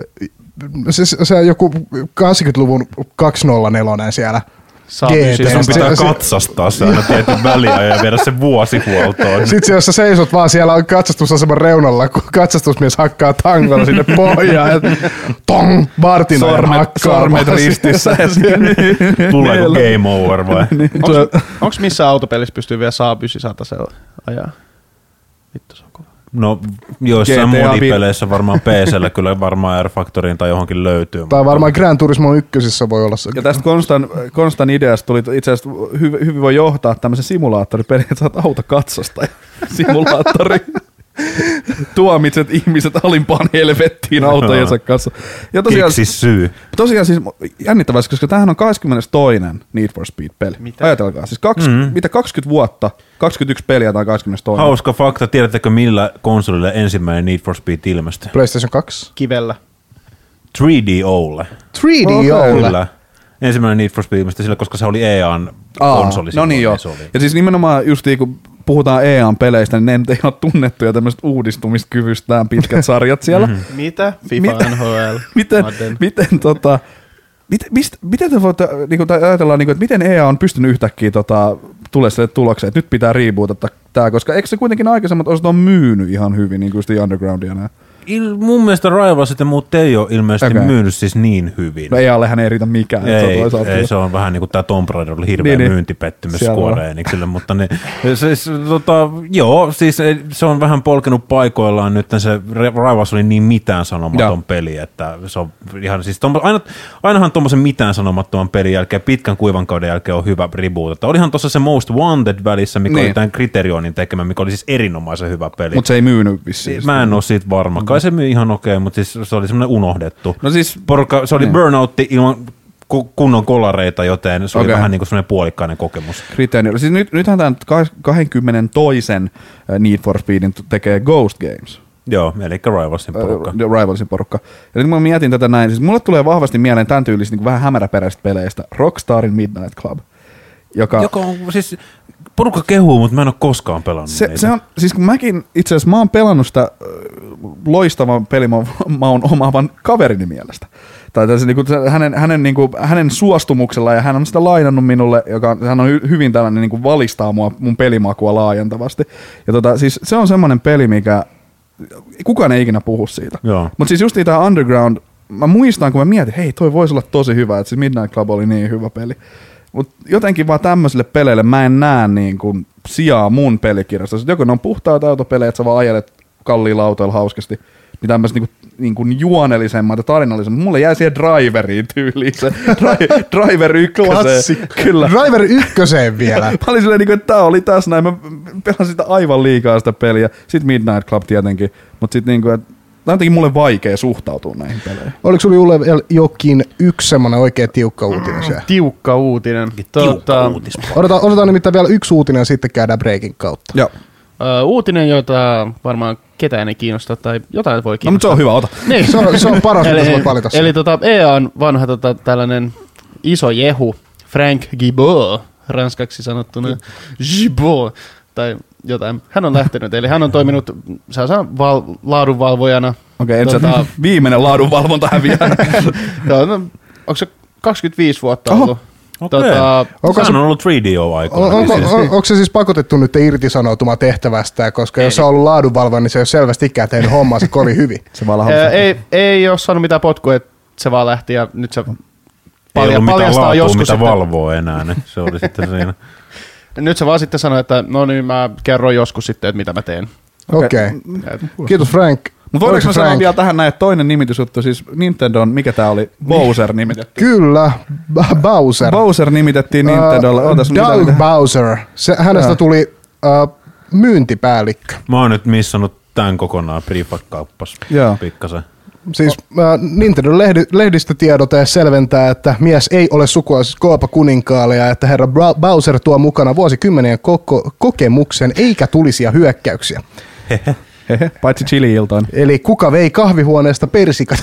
se, se joku kahdeksankymmentäluvun kaksisataaneljä siellä Sun pitää katsastaa se aina tietyn väliä ja viedä se vuosihuoltoon. Sitten jos sä seisot vaan siellä on katsastusaseman reunalla, kun katsastusmies hakkaa tangolla sinne pohjaan, ja tong, Martina sormet, sormet ristissä. Tuleeko game over vai? Onko missä autopelissä pystyy vielä Saab yhdeksänsataasella ajaa? Vittu se on kova. No joissain modipeleissä varmaan P C:llä kyllä varmaan R Factoryin tai johonkin löytyy. Tai varmaan Gran Turismo ykkösissä voi olla se. Ja tästä Konstan, Konstan ideasta tuli itse asiassa hyvin, hyvin voi johtaa tämmöisen simulaattoripelin, että sä oot auto katsastaja. Simulaattori. Tuomitset ihmiset alimpaan helvettiin autojensa kanssa. Ja tosiaan, keksi syy. Tosiaan siis jännittävästi, koska tämähän on kaksikymmentätoinen Need for Speed-peli. Mitä? Ajatelkaa, siis kaksi, mm-hmm. mitä kaksikymmentä vuotta, kaksikymmentäyksi peliä tai kaksikymmentätoinen. Hauska fakta, tiedättekö millä konsolille ensimmäinen Need for Speed ilmestyi? PlayStation kaksi. Kivellä. kolme D O:lle. kolme D O:lle? Kyllä. Ensimmäinen Need for Speed ilmestyi sillä, koska se oli E A:n konsoli. No niin joo. Ja siis nimenomaan justiin kun puhutaan E A:n peleistä, niin ne ei ole tunnettuja tämmöiset uudistumiskyvystään pitkät sarjat siellä. Mm-hmm. Mitä? FIFA, Mit, N H L, miten, miten, tota, miten, mistä, miten te voitte, niin kuin, ajatellaan, niin kuin, että miten E A on pystynyt yhtäkkiä tota, tulee sille tulokseen, että nyt pitää rebootata tämä, koska eikö se kuitenkin aikaisemmat osat on myynyt ihan hyvin, niin kuin just Undergroundia näin? Il, mun mielestä Rivalsit ja muut ei ole ilmeisesti okay. myynyt siis niin hyvin. No E A:llehän ei riitä mikään. Ei, se, ei, se on vähän niin kuin tämä Tomb Raider oli hirveä niin, myyntipettymys Square Enixille, mutta ne, siis, tota, joo, siis se on vähän polkenut paikoillaan nyt, se Rivals oli niin mitään sanomaton ja. peli, että se on ihan siis, tommo, aina, ainahan tuommoisen mitään sanomattoman pelin jälkeen, pitkän kuivan kauden jälkeen on hyvä reboot. Olihan tuossa se Most Wanted välissä, mikä niin. oli tämän Criterionin tekemä, mikä oli siis erinomaisen hyvä peli. Mutta se ei myynyt vissiin. Mä en ole siitä varma. Kai se myy ihan okei, okay, mutta siis se oli semmoinen unohdettu. No siis, Porukka, se oli niin. burnoutti ilman kunnon kolareita, joten se okay. oli vähän niin kuin semmoinen puolikkainen kokemus. Kriteeri. Siis nyt, nythän tämän kaksikymmentä toisen Need for Speedin tekee Ghost Games. Joo, eli Rivalsin porukka. Uh, Rivalsin porukka. Ja nyt mä mietin tätä näin, siis mulle tulee vahvasti mieleen tämän tyylistä niin vähän hämäräperäisistä peleistä Rockstarin Midnight Club. Joka, joka on siis... Porukka kehuu, mutta mä en ole koskaan pelannut se, se on, siis kun mäkin itse asiassa mä oon pelannut sitä loistavan pelimaun omaavan kaverini mielestä. Tai tässä, niin kuin, hänen, hänen, niin kuin, hänen suostumuksella, ja hän on sitä lainannut minulle, joka hän on hyvin tällainen niin kuin valistaa mua mun pelimakua laajentavasti. Ja tota, siis se on semmoinen peli, mikä kukaan ei ikinä puhu siitä. Mutta siis just tämä Underground mä muistan, kun mä mietin, hei, toi voisi olla tosi hyvä, että siis Midnight Club oli niin hyvä peli. Mutta jotenkin vaan tämmöisille peleille mä en näe niin kuin sijaa mun pelikirjasta. Joko ne on puhtaita autopelejä, että sä vaan ajelet kalliilla autoilla hauskasti, niin tämmöiset niin kuin, niin kuin juonellisemmat ja tarinallisemmat. Mulle jäi siihen Driveriin tyyliin se dri- Driver ykköseen. Kyllä. Driver ykköseen vielä. Mä olin silleen, niin kuin, että tää oli tässä näin. Mä pelasin sitä aivan liikaa sitä peliä. Sitten Midnight Club tietenkin. Mutta sitten niin kuin, että tämä on jotenkin mulle vaikea suhtautua näihin peleihin. Oliko sulla Julle jokin yksi semmoinen oikein tiukka uutinen siellä? Tiukka uutinen. Tiukka Tuota, uutis. Otetaan, otetaan nimittäin vielä yksi uutinen ja sitten käydään breakin kautta. Joo. Uh, uutinen, jota varmaan ketään ei kiinnosta tai jotain voi kiinnostaa. No, mutta se on hyvä, ota. Niin. Se on, se on paras, mitä eli, sä voit valita. eli tota, E A on vanha tota, tällainen iso jehu, Frank Gibault, ranskaksi sanottuna Gibault, tai jotain. Hän on lähtenyt, eli hän on toiminut val- laadunvalvojana. Okei, okay, tota, se viimeinen laadunvalvonta häviää. no, no, onko se kaksikymmentäviisi vuotta Oho. ollut? Okei. Tota, Okay. Sehän on ollut kolme D O-aikoina. On, onko, on, onko se siis pakotettu nyt irtisanoutumaan tehtävästä, koska ei. Jos se on ollut laadunvalvoja, niin se ei ole selvästikään tehnyt hommansa kovin hyvin. Se vaan ää, ei, ei ole saanut mitään potkua, että se vaan lähti ja nyt se Palja, palja, paljastaa laatua, joskus. mitä Sitten, valvoo enää, niin se oli sitten siinä. nyt se vaan sitten sanoi, että no niin, mä kerron joskus sitten, että mitä mä teen. Okei. Okay. Kiitos Frank. Mutta voidaanko mä sanoa vielä tähän näin, että toinen nimitysjuttu, siis Nintendon, mikä tää oli? Bowser nimitettiin. Kyllä, B- Bowser. Bowser nimitettiin Nintendolle. Uh, Ootas, Doug mitä... Bowser. Se, hänestä Joo. tuli uh, myyntipäällikkö. Mä oon nyt missannut tän kokonaan, Prefab-kauppas Joo. pikkasen. Siis uh, Nintendo lehdi, lehdistötiedote selventää, että mies ei ole sukua siis Koopa kuninkaalle ja että herra Bra- Bowser tuo mukana vuosikymmenien koko- kokemuksen eikä tulisia hyökkäyksiä. Hehe, paitsi chili-iltaan. Eli kuka vei kahvihuoneesta persikat?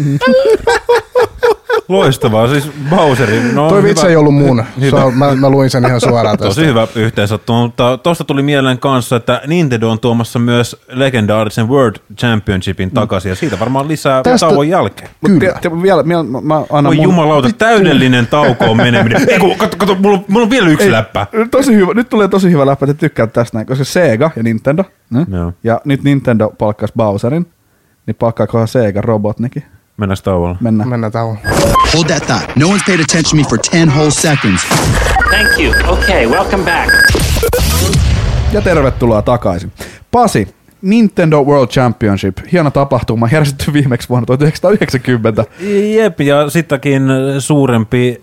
Loistavaa, siis Bowserin. No, Toi hyvä. vitsi ei ollut mun. Se on, mä, mä luin sen ihan suoraan tästä. Tosi hyvä yhteensattuma, mutta tuosta tuli mieleen kanssa, että Nintendo on tuomassa myös legendaarisen World Championshipin takaisin, ja siitä varmaan lisää Tästä- tauon jälkeen. Kyllä. Te, vielä, vielä, mä, mä annan Oi mun... jumalauta, täydellinen taukoon meneminen. Ei kun, kato, kato, mulla, on- mulla on vielä yksi Ei, läppä. Tosi hyvä. Nyt tulee tosi hyvä läppä, että tykkäät tästä näin, koska Sega ja Nintendo, ne? Joo. Ja nyt Nintendo palkkasi Bowserin, niin palkkaakohan Sega Robotnikin? Mennään tauolla. Mennään. Mennään tauon. Hold that thought. No one's paid attention to me for ten whole seconds. Thank you. Okay, welcome back. Ja tervetuloa takaisin. Pasi, Nintendo World Championship, hieno tapahtuma, järjestetty viimeksi vuonna tuhatyhdeksänsataayhdeksänkymmentä. Jep, ja sitäkin suurempi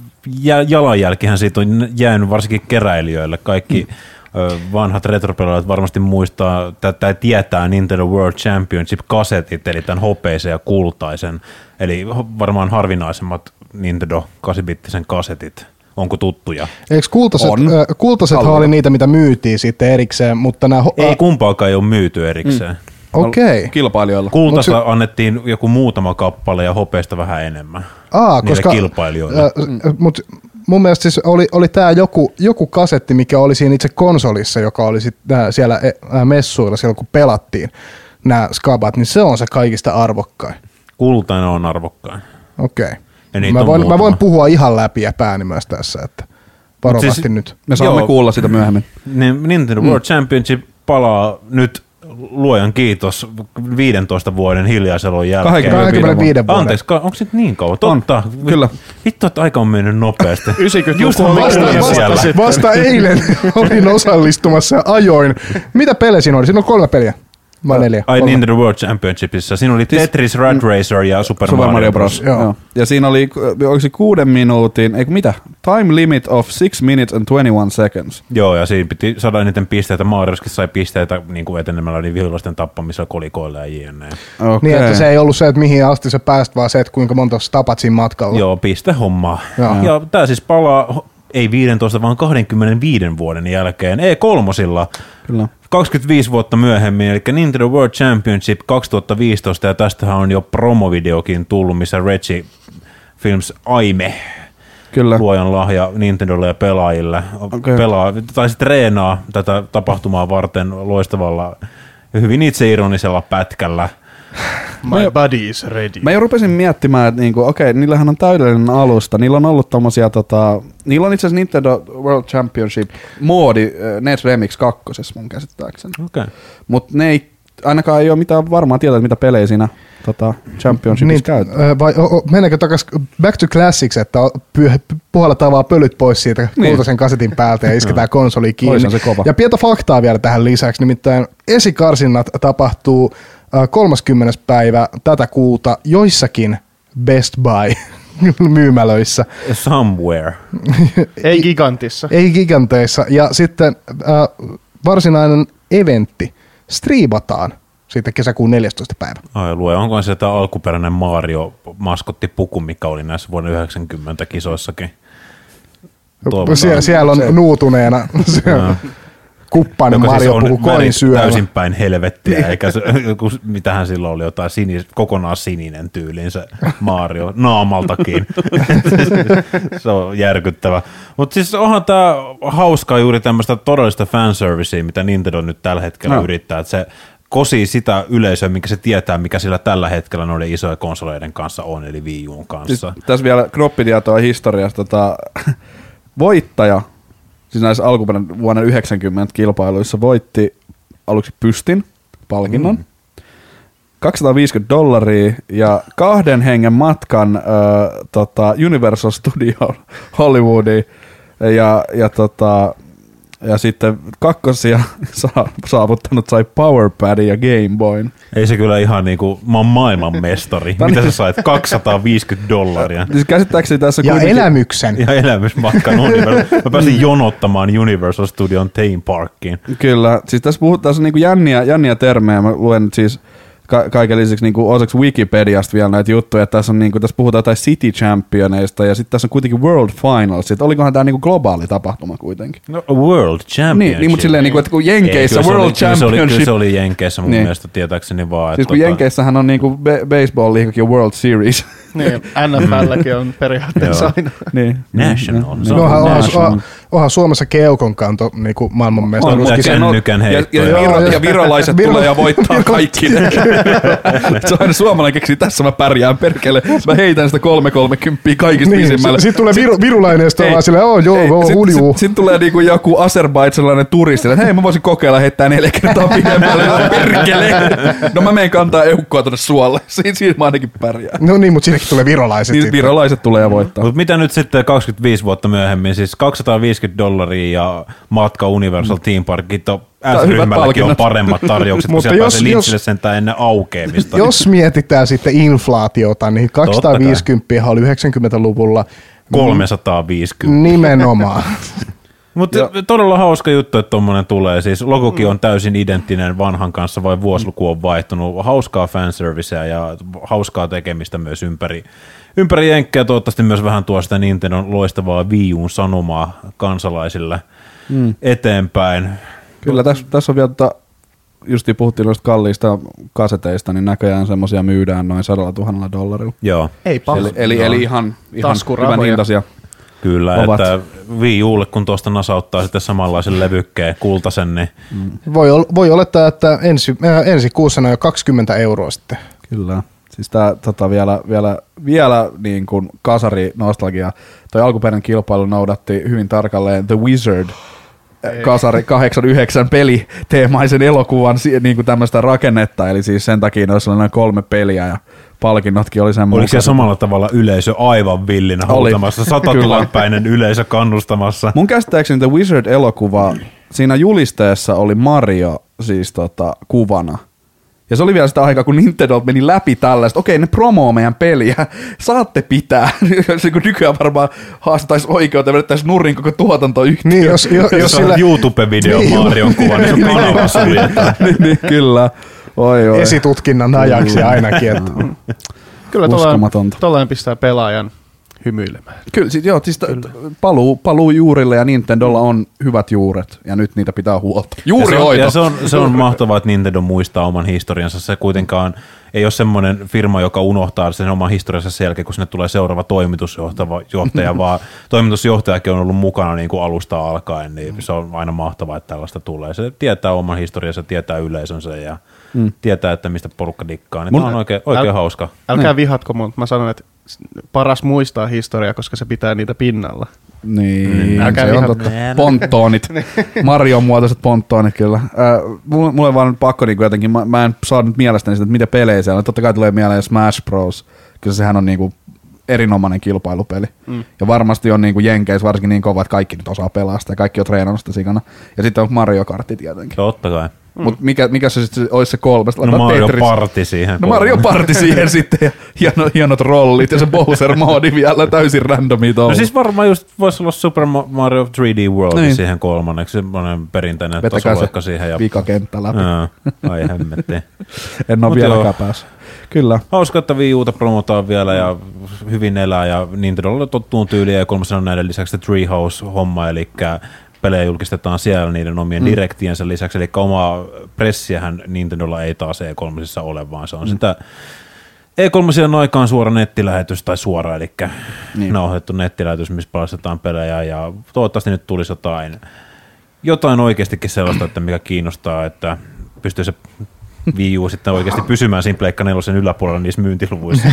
jä- jalanjälkihän siitä on jäänyt varsinkin keräilijöille. Kaikki mm. vanhat retropelaajat varmasti muistaa tai tietää Nintendo World Championship-kasetit, eli tämän hopeisen ja kultaisen, eli varmaan harvinaisemmat Nintendo kahdeksan-bittisen kasetit. Onko tuttuja? Eikö kultaiset, On. äh, kultaisethan oli niitä, mitä myytiin sitten erikseen, mutta nämä... Ho- Ei kumpaakaan ei ole myyty erikseen. Mm. Okei. Okay. Kilpailijoilla. Kultasta Mut se- annettiin joku muutama kappale ja hopeista vähän enemmän. Aa, niille koska... kilpailijoille. Äh, mut mun mielestä siis oli, oli tämä joku, joku kasetti, mikä oli siinä itse konsolissa, joka oli sit, äh, siellä äh, messuilla silloin, kun pelattiin nämä skabat, niin se on se kaikista arvokkain. Kultainen on arvokkain. Okei. Okay. Ja niitä Mä on voin, mä muutama. voin puhua ihan läpi ja pääni myös tässä, että varovasti siis- nyt. Me saamme Joo. kuulla sitä myöhemmin. Niin Nintendo World Championship palaa nyt luojan kiitos viidentoista vuoden hiljaiselon jälkeen. kaksikymmentäviisi vuoden. Anteeksi, ka- onko se niin kauan? Totta. On, kyllä. Vittu, että aika on mennyt nopeasti. yhdeksänkymmentä Just kun Vasta, olin vasta, siellä. vasta eilen olin osallistumassa ja ajoin. Mitä pelejä siinä oli? Siinä on kolme peliä. Vai neljä? Ai Kolme. Nintendo World Championshipissa. Siinä oli Tetris, Rad Racer ja Super, Super Mario Bros. Joo. Joo. Ja siinä oli, oliko se kuuden minuutin, eikö mitä? Time limit of six minutes and twenty-one seconds. Joo, ja siinä piti saada eniten pisteitä. Marioskin sai pisteitä niin kuin etenemällä niin vihollisten tappamisella kolikoilla ja jne. Okay. Niin, että se ei ollut se, että mihin asti sä pääst, vaan se, että kuinka monta sä tapat siinä matkalla. Joo, piste hommaa. Joo. Ja tää siis palaa, ei viisitoista, vaan kaksikymmentäviisi vuoden jälkeen E kolme. Kyllä. kaksikymmentäviisi vuotta myöhemmin, eli Nintendo World Championship kaksituhattaviisitoista, ja tästähän on jo promovideokin tullut, missä Reggie Films Aime, Kyllä. luojan lahja Nintendolle ja pelaajille, Okay. pelaa, tai sitten treenaa tätä tapahtumaa varten loistavalla, hyvin itseironisella pätkällä. My body is ready. Mä jo rupesin miettimään, että niinku, okei, niillähän on täydellinen alusta. Niillä on ollut tommosia, tota, niillä on itse asiassa Nintendo World Championship moodi äh, N E S Remix kakkosessa mun käsittääkseni. Okay. Mutta ne ei ainakaan ei ole mitään varmaa tietoa, mitä pelejä siinä tota, Championshipissa niin, käytetään. Vai o, mennäänkö takaisin Back to Classics, että puhalletaan vaan pölyt pois siitä niin. kultaisen kasetin päältä ja isketään konsoli kiinni. Ja pientä faktaa vielä tähän lisäksi, nimittäin esikarsinnat tapahtuu kolmaskymmenes päivä tätä kuuta joissakin Best Buy myymälöissä. Somewhere. Ei gigantissa. Ei giganteissa. Ja sitten äh, varsinainen eventti striimataan sitten kesäkuun neljästoista päivä. Ai lue, onko se tämä alkuperäinen Mario-maskottipuku, mikä oli näissä vuonna yhdeksänkymmentä kisoissakin? Sie- siellä on se nuutuneena kuppainen Mario-puku koin syöllä. Täysin päin helvettiä, eikä se, mitähän silloin oli jotain sinis, kokonaan sininen tyyliin se Mario, naamaltakin. Se on järkyttävä. Mutta siis onhan tämä hauskaa juuri tämmöistä todellista fanservicea, mitä Nintendo nyt tällä hetkellä no. yrittää, että se kosii sitä yleisöä, mikä se tietää, mikä sillä tällä hetkellä noiden isojen konsoleiden kanssa on, eli Wii U:n kanssa. Siis, tässä vielä knoppitietoa historiasta. Tota, voittaja, siis näissä alkuperäinen vuonna yhdeksänkymmentä kilpailuissa voitti aluksi pystin palkinnon, mm. kaksisataaviisikymmentä dollaria ja kahden hengen matkan äh, tota, Universal Studio Hollywoodiin ja, ja, tota, ja sitten kakkosia saavuttanut sai Powerpadin ja Game Boyn. Ei se kyllä ihan niinku, mä oon maailman mestari. Mitä sä sait? kaksisataaviisikymmentä dollaria. Siis käsittääkseni tässä ja kuitenkin... elämyksen. Ja elämysmatkan Universal. Mä pääsin jonottamaan Universal Studion Theme Parkiin. Kyllä. Siis tässä puhutaan tässä niinku jänniä, jänniä termejä. Mä luen siis ka- kaiken lisäksi niinku osaksi Wikipediasta vielä näitä juttuja. Että tässä, on niinku, tässä puhutaan jotain City Championeista ja sitten tässä on kuitenkin World Finals. Että olikohan tämä niinku globaali tapahtuma kuitenkin? No, World Championship. Niin, niin mutta silleen, niinku, että kun Jenkeissä Ei, World oli, Championship. Kyllä se oli Jenkeissä mun niin. mielestä tietääkseni vaan. Siis kun tota... Jenkeissähän on niinku be- baseball-liigakin World Series. Niin, N F L:kin on periaatteessa aina. Niin. National. No, onhan, onhan, onhan Suomessa Keukon kanto niin maailman mestaruus. Ja kännykän heittoja. Ja, ja, ja, ja virolaiset Viro... tulee ja voittaa kaikki ne. Se on aina suomalainen keksi, tässä mä pärjään perkele. Mä heitän sitä kolme kolmekymmentä kaikista niin, pisimmällä. Sitten tulee viru, virulainen, ja vaan silleen, oo joo, joo, huljuu. Sitten sit tulee niinku joku azerbaidsalainen turisti, että hei mä voisin kokeilla heittää neljä kertaa pidemmälle. Perkele. No mä menen kantaa eukkoa tonne suolle. Siinä, siinä mä ainakin pärjään. No niin, mutta siinäkin tulee virolaiset. Niin, virolaiset tulee ja voittaa. Mutta mitä nyt sitten kaksikymmentäviisi vuotta myöhemmin, siis kaksisataaviisikymmentä dollaria ja matka Universal Team Parkit on S-ryhmälläkin on paremmat tarjoukset, kun siellä pääsee lintsille sentään ennen aukeamista. Jos mietitään sitten inflaatiota, niin kaksisataaviisikymmentä oli yhdeksänkymmentäluvulla. kolmesataaviisikymmentä. Nimenomaan. Mutta todella hauska juttu, että tommonen tulee. Siis logokin on täysin identtinen vanhan kanssa, vai vuosiluku on vaihtunut. Hauskaa fanserviceä ja hauskaa tekemistä myös ympäri, ympäri jenkkejä. Toivottavasti myös vähän tuo sitä Nintendon loistavaa Wii U:n sanomaa kansalaisille mm. eteenpäin. Kyllä, tässä, tässä on vielä, tota, justiin puhuttiin noista kalliista kaseteista, niin näköjään semmoisia myydään noin sadalla tuhannella dollarilla. Joo. Ei paha. Eli, eli, eli ihan, ihan hyvän hintaisia. Kyllä, ovat. Että Wii U:lle, kun tuosta nasauttaa sitten samanlaisen levykkeen, kultaisen, niin... Mm. Voi, ol, voi olettaa, että ensi, äh, ensi kuussa on jo kaksikymmentä euroa sitten. Kyllä. Siis tää tota, vielä, vielä, vielä niin kuin kasari nostalgia. Toi alkuperäinen kilpailu noudatti hyvin tarkalleen The Wizard kasari kahdeksankymmentäyhdeksän peliteemaisen elokuvan niin kuin tämmöistä rakennetta, eli siis sen takia ne olisi noin kolme peliä ja palkinnotkin oli sen Oliko se samalla tavalla yleisö aivan villinä huutamassa, satatuhatpäinen yleisö kannustamassa? Mun käsittääkseni The Wizard-elokuva, siinä julisteessa oli Mario siis tota, kuvana. Ja se oli vielä sitä aikaa, kun Nintendo meni läpi tällaista, okei, ne promoo meidän peliä, saatte pitää. Se kun nykyään varmaan haastaisi oikeuteen, vedettäisiin nurin koko tuotantoyhtiö. Niin, jos, jos, jos sillä... YouTube-video niin, Marion kuva, niin sun kanava suljetaan. niin, niin, kyllä. Oi, oi. Esitutkinnan ajaksi ainakin. Että... Kyllä tuollainen pistää pelaajan hymyilemään. Kyllä, siis, joo, siis Kyllä. Paluu, paluu juurille ja Nintendolla on hyvät juuret ja nyt niitä pitää huolta. Juurihoito! Ja se on, se on mahtavaa, että Nintendo muistaa oman historiansa. Se kuitenkaan ei ole semmoinen firma, joka unohtaa sen oman historiansa sen jälkeen, kun sinne tulee seuraava toimitusjohtaja, vaan toimitusjohtajakin on ollut mukana niin kuin alusta alkaen, niin se on aina mahtavaa, että tällaista tulee. Se tietää oman historiansa, tietää yleisönsä ja mm. tietää, että mistä porukka dikkaa. Niin Mun, tämä on oikein, oikein äl, hauska. Älkää niin. vihatko, mutta mä sanon, että paras muistaa historiaa, koska se pitää niitä pinnalla. Niin, Älkää se on viha- totta. Ponttoonit. Marion muotoiset ponttoonit kyllä. Äh, mulle, mulle on vaan pakko niin jotenkin, mä, mä en saa nyt mielestäni sitä, että mitä pelejä siellä on. Totta kai tulee mieleen Smash Bros. Kyllä sehän on niinku erinomainen kilpailupeli. Mm. Ja varmasti on niinku Jenkeissä varsinkin niin kova, että kaikki nyt osaa pelaa sitä ja kaikki on treenannut sitä sikana. Ja sitten on Mario Kartti tietenkin. Totta kai. Mm. Mutta mikä, mikä se sitten olisi se kolmas? No Mario Party siihen. No Mario Party siihen sitten ja hieno, hienot rollit ja se Bowser-moodi vielä täysin randomia touhu. No siis varmaan just voisi olla Super Mario three D World niin. siihen kolmanneksi, semmoinen perinteinen tasoloikka siihen. Ja vikakenttä läpi. Joo, ai hemmettiin. En ole vieläkään päässyt. Kyllä. Hauska, että Wii Uta promotaan vielä ja hyvin elää ja Nintendolla tottuun tyyliä ja kolmasena näiden lisäksi Treehouse-homma, eli pelejä julkistetaan siellä niiden omien mm. direktiensä lisäksi, eli omaa pressiähän Nintendolla ei taas E kolme ole, vaan se on mm. sitä E kolme aikaan suora nettilähetys tai suora, eli niin. nauhoitettu nettilähetys, missä palastetaan pelejä ja toivottavasti nyt tulisi jotain, jotain oikeastikin sellaista, että mikä kiinnostaa, että pystyy se Wii U sitten oikeasti pysymään siinä Pleikka nelosen yläpuolella niissä myyntiluvuissa.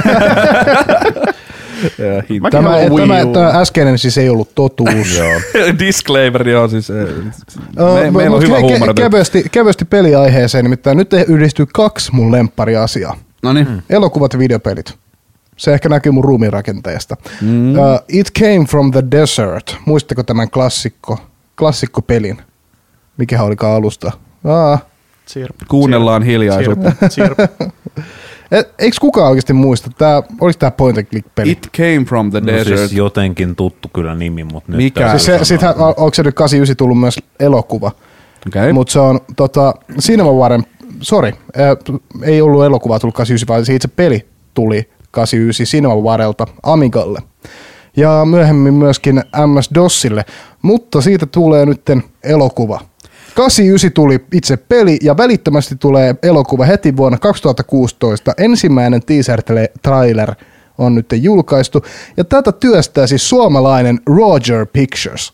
Tämä, tämä, tämä äskeinen siis ei ollut totuus. Disclaimer, joo siis. Me, uh, meillä on hyvä ke- huumori. Kevyesti, kevyesti peliaiheeseen, nimittäin nyt yhdistyy kaksi mun lemppariasiaa. Noniin. Mm. Elokuvat ja videopelit. Se ehkä näkyy mun ruumiin rakenteesta. Mm. Uh, It Came from the Desert. Muistatteko tämän klassikko, klassikkopelin? Mikähän olikaan alusta? Ah. Sirp. Kuunnellaan hiljaisuutta. Sirp. Eikö kukaan oikeasti muista? Tää, oliko tämä point and click peli? It Came from the no Desert. Siis jotenkin tuttu kyllä nimi, mutta nyt... Mikä? Siis se, sit, onko se nyt kahdeksankymmentäyhdeksän tullut myös elokuva? Okay. Mutta se on tota, Cinemavuoden, sori, ei ollut elokuvaa tullut kahdeksankymmentäyhdeksän, vaan se itse peli tuli kahdeksankymmentäyhdeksän Cinemavuodelta Amigalle. Ja myöhemmin myöskin M S-DOSille, mutta siitä tulee nytten elokuva. kahdeksankymmentäyhdeksän tuli itse peli ja välittömästi tulee elokuva heti vuonna kaksituhattakuusitoista. Ensimmäinen teaser-trailer on nyt julkaistu ja tätä työstää siis suomalainen Roger Pictures.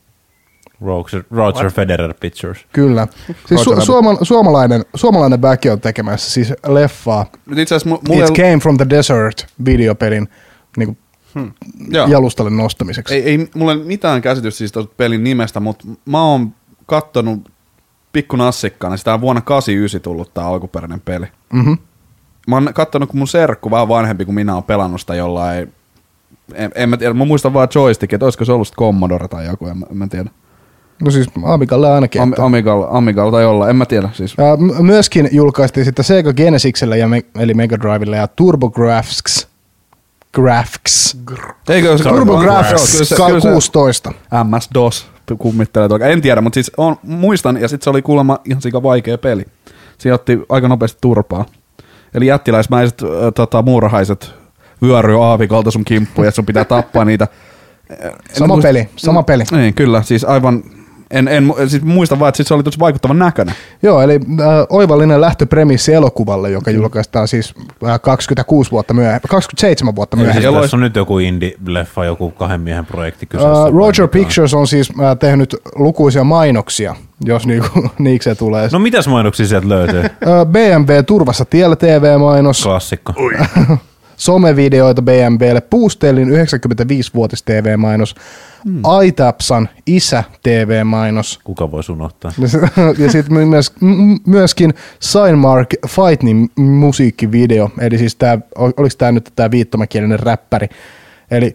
Roger, Roger Federer Pictures. Kyllä. Siis su- suoma- suomalainen, suomalainen väki on tekemässä siis leffaa. Itse asiassa It mulle... Came from the Desert videopelin niin kuin hmm. jalustalle nostamiseksi. Ei, ei mulla mitään käsitystä siis tuosta pelin nimestä, mutta mä oon kattonut pikku nassikkaana, sitä on vuonna kahdeksankymmentäyhdeksän tullut tää alkuperäinen peli. Mm-hmm. Mä oon kattonut, kun mun serkku vähän vanhempi kuin minä on pelannut sitä jollain, en, en mä tiedä, mä muistan vaan joystick, että olisiko se ollut Commodore tai joku, en, en mä tiedä. No siis Amigalle ainakin. Am, Amigalle, Amigalle tai jollain, en mä tiedä siis. Ja myöskin julkaistiin sitten Sega Genesiksellä ja me, eli Mega Drivella ja TurboGrafx. Graphics. Eikö se TurboGrafx kuusitoista. M S-DOS kummittelee tuolla. En tiedä, mutta siis on, muistan, ja sitten se oli kuulemma ihan sika vaikea peli. Siinä otti aika nopeasti turpaa. Eli jättiläismäiset äh, tota, muurahaiset vyöryy aavikolta sun kimppuun, että sun pitää tappaa niitä. Sama muista, peli, sama peli. Niin, kyllä, siis aivan, en, en siis muista vaan, että sit se oli tosi vaikuttavan näköinen. Joo, eli äh, oivallinen lähtöpremissi elokuvalle, joka mm. julkaistaan siis äh, kaksikymmentäkuusi vuotta myöhemmin, kaksikymmentäseitsemän vuotta myöhemmin. Siis tässä on nyt joku indie-leffa, joku kahden miehen projekti kyseessä. Uh, Roger Pictures on siis äh, tehnyt lukuisia mainoksia, jos niinku, niikseen tulee. No mitäs mainoksia sieltä löytyy? uh, B M W Turvassa tiellä T V-mainos. Klassikko. Somevideoita B M W:lle, Puustellin yhdeksänkymmentäviisivuotis T V-mainos, hmm. Aitapsan isä T V-mainos. Kuka voisi unohtaa? Ja sitten myös, myöskin Signmark Fightnin musiikkivideo, eli siis tää, oliko tämä nyt tämä viittomakielinen räppäri, eli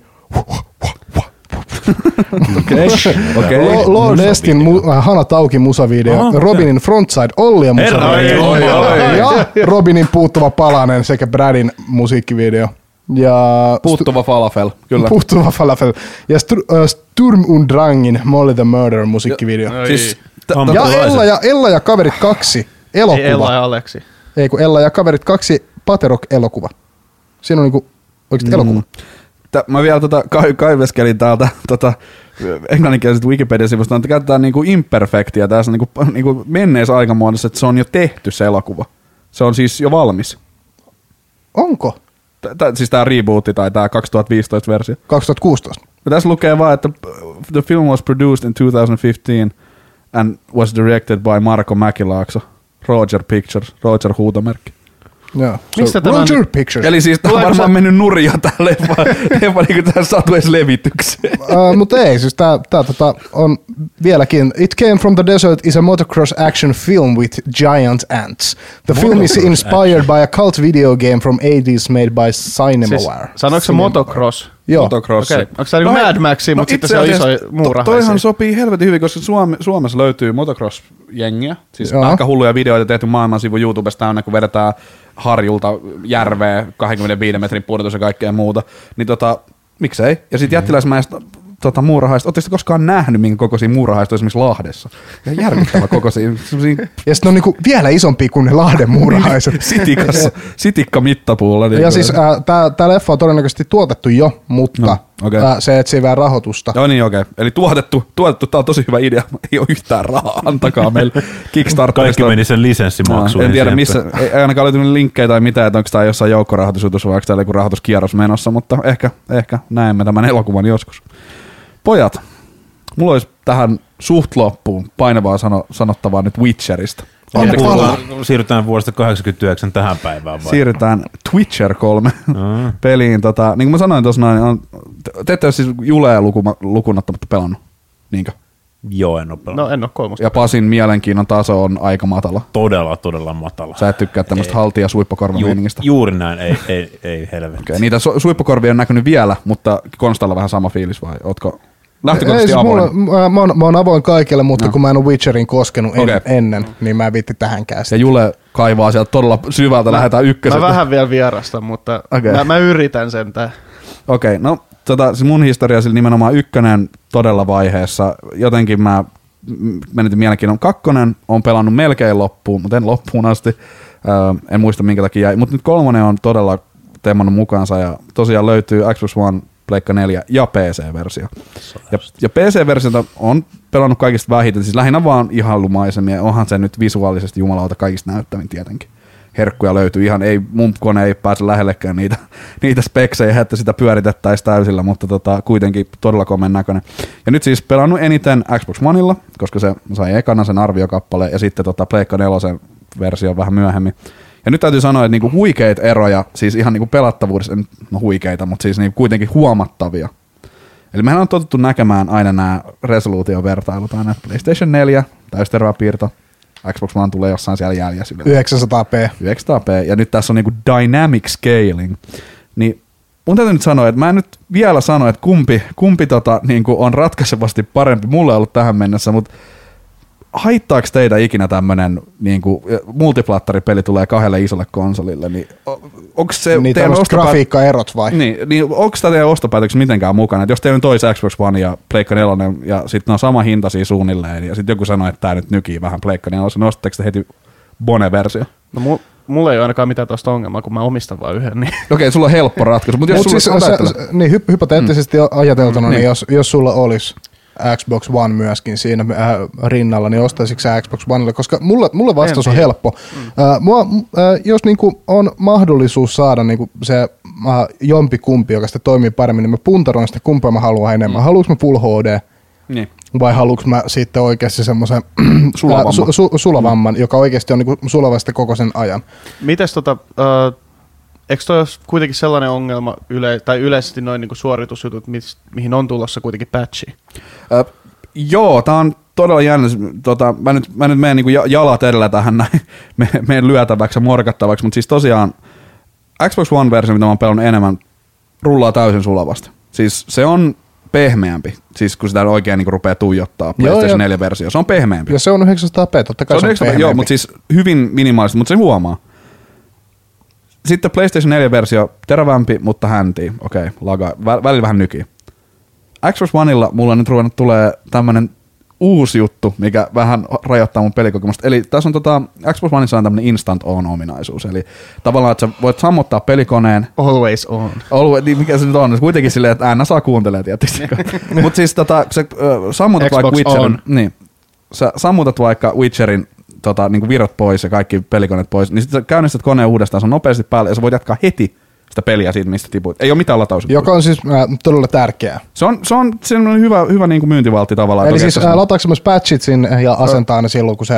Okei. Okay. Okay. Lord Estin mu- Hana Taukin musavideo, Aha, Robinin okay. Frontside Olli ja musavideo oi, oi, oi. ja Robinin puuttuva palanen sekä Bradin musiikkivideo. Ja puuttuva falafel, kyllä. Puuttuva falafel. Ja St- uh, Sturm und Drangin Molly the Murder musiikkivideo. Ja, siis, t- ja Ella ja, Ella ja kaverit kaksi elokuva. Ei Ella ja Aleksi. Ei kun Ella ja kaverit kaksi Paterok-elokuva. Siinä on niinku oikeasti mm. elokuva. Mä vielä tota, ka- kaiveskelin täältä tota, englanninkielisestä Wikipedia-sivusta, että käytetään niinku imperfectia tässä niinku, niinku menneessä aikamuodossa, että se on jo tehty se elokuva. Se on siis jo valmis. Onko? T- siis tää rebootti tai tää kaksituhattaviisitoista versio. kaksituhattakuusitoista. Ja tässä lukee vaan, että the film was produced in twenty fifteen and was directed by Marko Mäkilaakso. Roger Pictures, Roger huutomerkki. Joo. Mistä so, tämä Roger nyt? Pictures. Eli siis tää on Tuleeko varmaan se- mennyt nurin jo tää leffa, leffa niin kuin tää saatu edes levitykseen. Uh, mutta ei, siis tää, tää tota, on vieläkin. It Came from the Desert is a motocross action film with giant ants. The film is inspired by a cult video game from eighties made by Cinemaware. Siis, sanoiko se motocross? Joo. Motocrossi. Okei. Onko tää niinku Mad Maxia, mut sitten se on itse iso asiassa muurahaisia? to- Toihan sopii helvetin hyvin, koska Suome, Suomessa löytyy motocross-jengiä. Siis Joo. aika hulluja videoita tehty maailman sivu YouTubesta täynnä, kun vedetään harjulta järveä, kaksikymmentäviisi metrin pudotus ja kaikkea muuta. Niin tota, miksei? Ja sit jättiläismäistä tota, muurahaista. Ootteko te koskaan nähnyt, minkä kokoisia muurahaista esimerkiksi Lahdessa? Ja järkyttävä kokoisia. Ja sitten on niinku vielä isompi kuin ne Lahden muurahaiset. Sitikassa, sitikka mittapuulla. Niin Ja siis äh, tämä leffa on todennäköisesti tuotettu jo, mutta No, okei. äh, se etsii vähän rahoitusta. Joo niin, okei. Okay. Eli tuotettu, tuotettu, tää on tosi hyvä idea. Ei ole yhtään rahaa, antakaa meille Kickstarterista. Kaikki meni sen lisenssimaksuun. No, en tiedä missä, ei ainakaan löytynyt linkkejä tai mitään, että onko tämä jossain joukkorahoitusjutussa vai onko täällä joku rahoituskierros menossa, mutta ehkä, ehkä näemme tämän elokuvan joskus. Pojat, mulla olisi tähän suht loppuun painavaa sano, sanottavaa nyt Witcherista. Anteeksi, palaa. Siirrytään vuodesta kahdeksankymmentäyhdeksän tähän päivään vai? Siirrytään Twitcher kolme Mm. peliin. Tota, niin kuin mä sanoin tuossa noin, on, te ette ole siis Julea lukuma, lukunottamatta pelannut, niinkö? Joo, en ole pelannut. No en oo kolmosta. Ja Pasin mielenkiinnon taso on aika matala. Todella, todella matala. Sä et tykkää tämmöistä Ei. haltia Ju, suippokorvameiningistä. juuri näin, ei, ei, ei helvetti. Okay, niitä su- suippokorvia on näkynyt vielä, mutta konstalla vähän sama fiilis vai ootko Ei, lähtökohtaisesti siis avoin? mulla, mä, mä, oon, mä oon avoin kaikille, mutta No. kun mä en ole Witcherin koskenut en, Okei. ennen, niin mä en viitti tähänkään Ja sitä. Jule kaivaa sieltä todella syvältä, lähdetään Mä ykköseltä. vähän vielä vierastan, mutta Okei. mä, mä yritän sentään. Okei, okay, no tota, siis mun historia sillä nimenomaan ykkönen todella vaiheessa. Jotenkin mä m- menetin mielenkiinnon. Kakkonen on pelannut melkein loppuun, mutta en loppuun asti. Öö, en muista minkä takia jäi. Mutta nyt kolmonen on todella temmannut mukaansa ja tosiaan löytyy Xbox One, Pleikka neljä ja P C-versio. Ja, ja P C-versiota on pelannut kaikista vähiten, siis lähinnä vaan ihailumaisemmia. Onhan se nyt visuaalisesti jumalauta kaikista näyttävin tietenkin. Herkkuja löytyy ihan, ei, mun kone ei pääse lähellekään niitä, niitä speksejä, että sitä pyöritettäisiin täysillä, mutta tota, kuitenkin todella komeen näköinen. Ja nyt siis pelannut eniten Xbox Oneilla, koska se sai ekana sen arviokappaleen, ja sitten tota Pleikka nelosen versio vähän myöhemmin. Ja nyt täytyy sanoa, että niinku huikeita eroja, siis ihan niinku pelattavuudessa, no huikeita, mutta siis niinku kuitenkin huomattavia. Eli mehän on totuttu näkemään aina nämä resoluutiovertailut aina, PlayStation neljä, täysteräväpiirto, Xbox One tulee jossain siellä jäljessä. yhdeksänsataa p. yhdeksänsataa p, ja nyt tässä on niinku dynamic scaling. Niin mun täytyy nyt sanoa, että mä en nyt vielä sano, että kumpi, kumpi tota, niinku on ratkaisevasti parempi. Mulle on ollut tähän mennessä, mutta haittaako teitä ikinä tämmönen niinku, multiplattaripeli tulee kahdelle isolle konsolille, niin onko se Niin teidän tämmöiset ostopä- grafiikkaerot vai? niin, niin onko tämä teidän ostopäätöksessä mitenkään mukana? Et jos teillä on toisi Xbox One ja Pleikka neljä ja sitten ne on sama hintaisia suunnilleen ja sitten joku sanoo, että tämä nyt nykii vähän Pleikka neljä, niin ostatteko te heti Bone-versio? No mu, mulla ei ole ainakaan mitään tuosta ongelmaa, kun mä omistan vain yhden. Niin. Okei, okay, sulla on helppo ratkaisu, mutta jos Mut sulla siis, on sä, sä, niin hy- hypoteettisesti mm. ajateltuna, Mm, niin niin. jos, jos sulla olisi Xbox One myöskin siinä äh, rinnalla, niin ostaisitko sä Xbox Onelle? Koska mulle, mulle vastaus on tiedä. helppo. Mm. Äh, mua, äh, jos niinku on mahdollisuus saada niinku se äh, jompikumpi, joka sitten toimii paremmin, niin mä puntaroin sitä, kumpaa mä haluan enemmän. Mm. Haluanko mä Full H D? Niin. Vai haluanko mä sitten oikeasti semmoisen Sulavamman. su, su, sulavamman, mm. joka oikeasti on niinku sulavasti koko sen ajan? Mites tota, äh, eikö toi ole kuitenkin sellainen ongelma, yle, tai yleisesti noin niinku suoritusjutut, mis, mihin on tulossa kuitenkin patchi? Ö, joo, tää on todella jännä. Tota, mä, nyt, mä nyt menen niinku ja- jalat edellä tähän näin, me, menen lyötäväksi ja morkattavaksi, mutta siis tosiaan Xbox One-versio, mitä mä oon pelannut enemmän, rullaa täysin sulavasti. Siis se on pehmeämpi, siis kun sitä oikein niinku rupeaa tuijottaa PlayStation joo. neljä-versio. Se on pehmeämpi. Ja se on yhdeksänsataa p, totta kai Se on se on, yhdeksänsataa, joo, pehmeämpi. mutta siis hyvin minimaalisesti, mutta se huomaa. Sitten PlayStation neljä-versio, terävämpi, mutta häntiin. Okei, laga, vä- välillä vähän nykii. Xbox Oneilla mulla on nyt ruvennut tulee tämmönen uusi juttu, mikä vähän rajoittaa mun pelikokemusta. Eli tässä on tota, Xbox Oneissa on tämmönen instant on-ominaisuus. Eli tavallaan, että sä voit sammuttaa pelikoneen. Always on. Always, niin mikä se nyt on? Kuitenkin silleen, että N S A kuuntelee tietysti. Mutta siis tota, sä ö, sammutat Xbox vaikka Witcherin. on. Niin, sä sammutat vaikka Witcherin tota, niin kuin virrat pois ja kaikki pelikoneet pois, niin sitten sä käynnistät koneen uudestaan, se on nopeasti päälle ja sä voit jatkaa heti sitä peliä siitä, mistä tipuit. Ei ole mitään latausjuttuja. Joka on siis äh, todella tärkeää. Se on, se on, se on hyvä, hyvä niin kuin myyntivaltti tavallaan. Eli Toki, siis että se äh, on- lataako myös patchit sinne ja asentaa ne silloin, kun se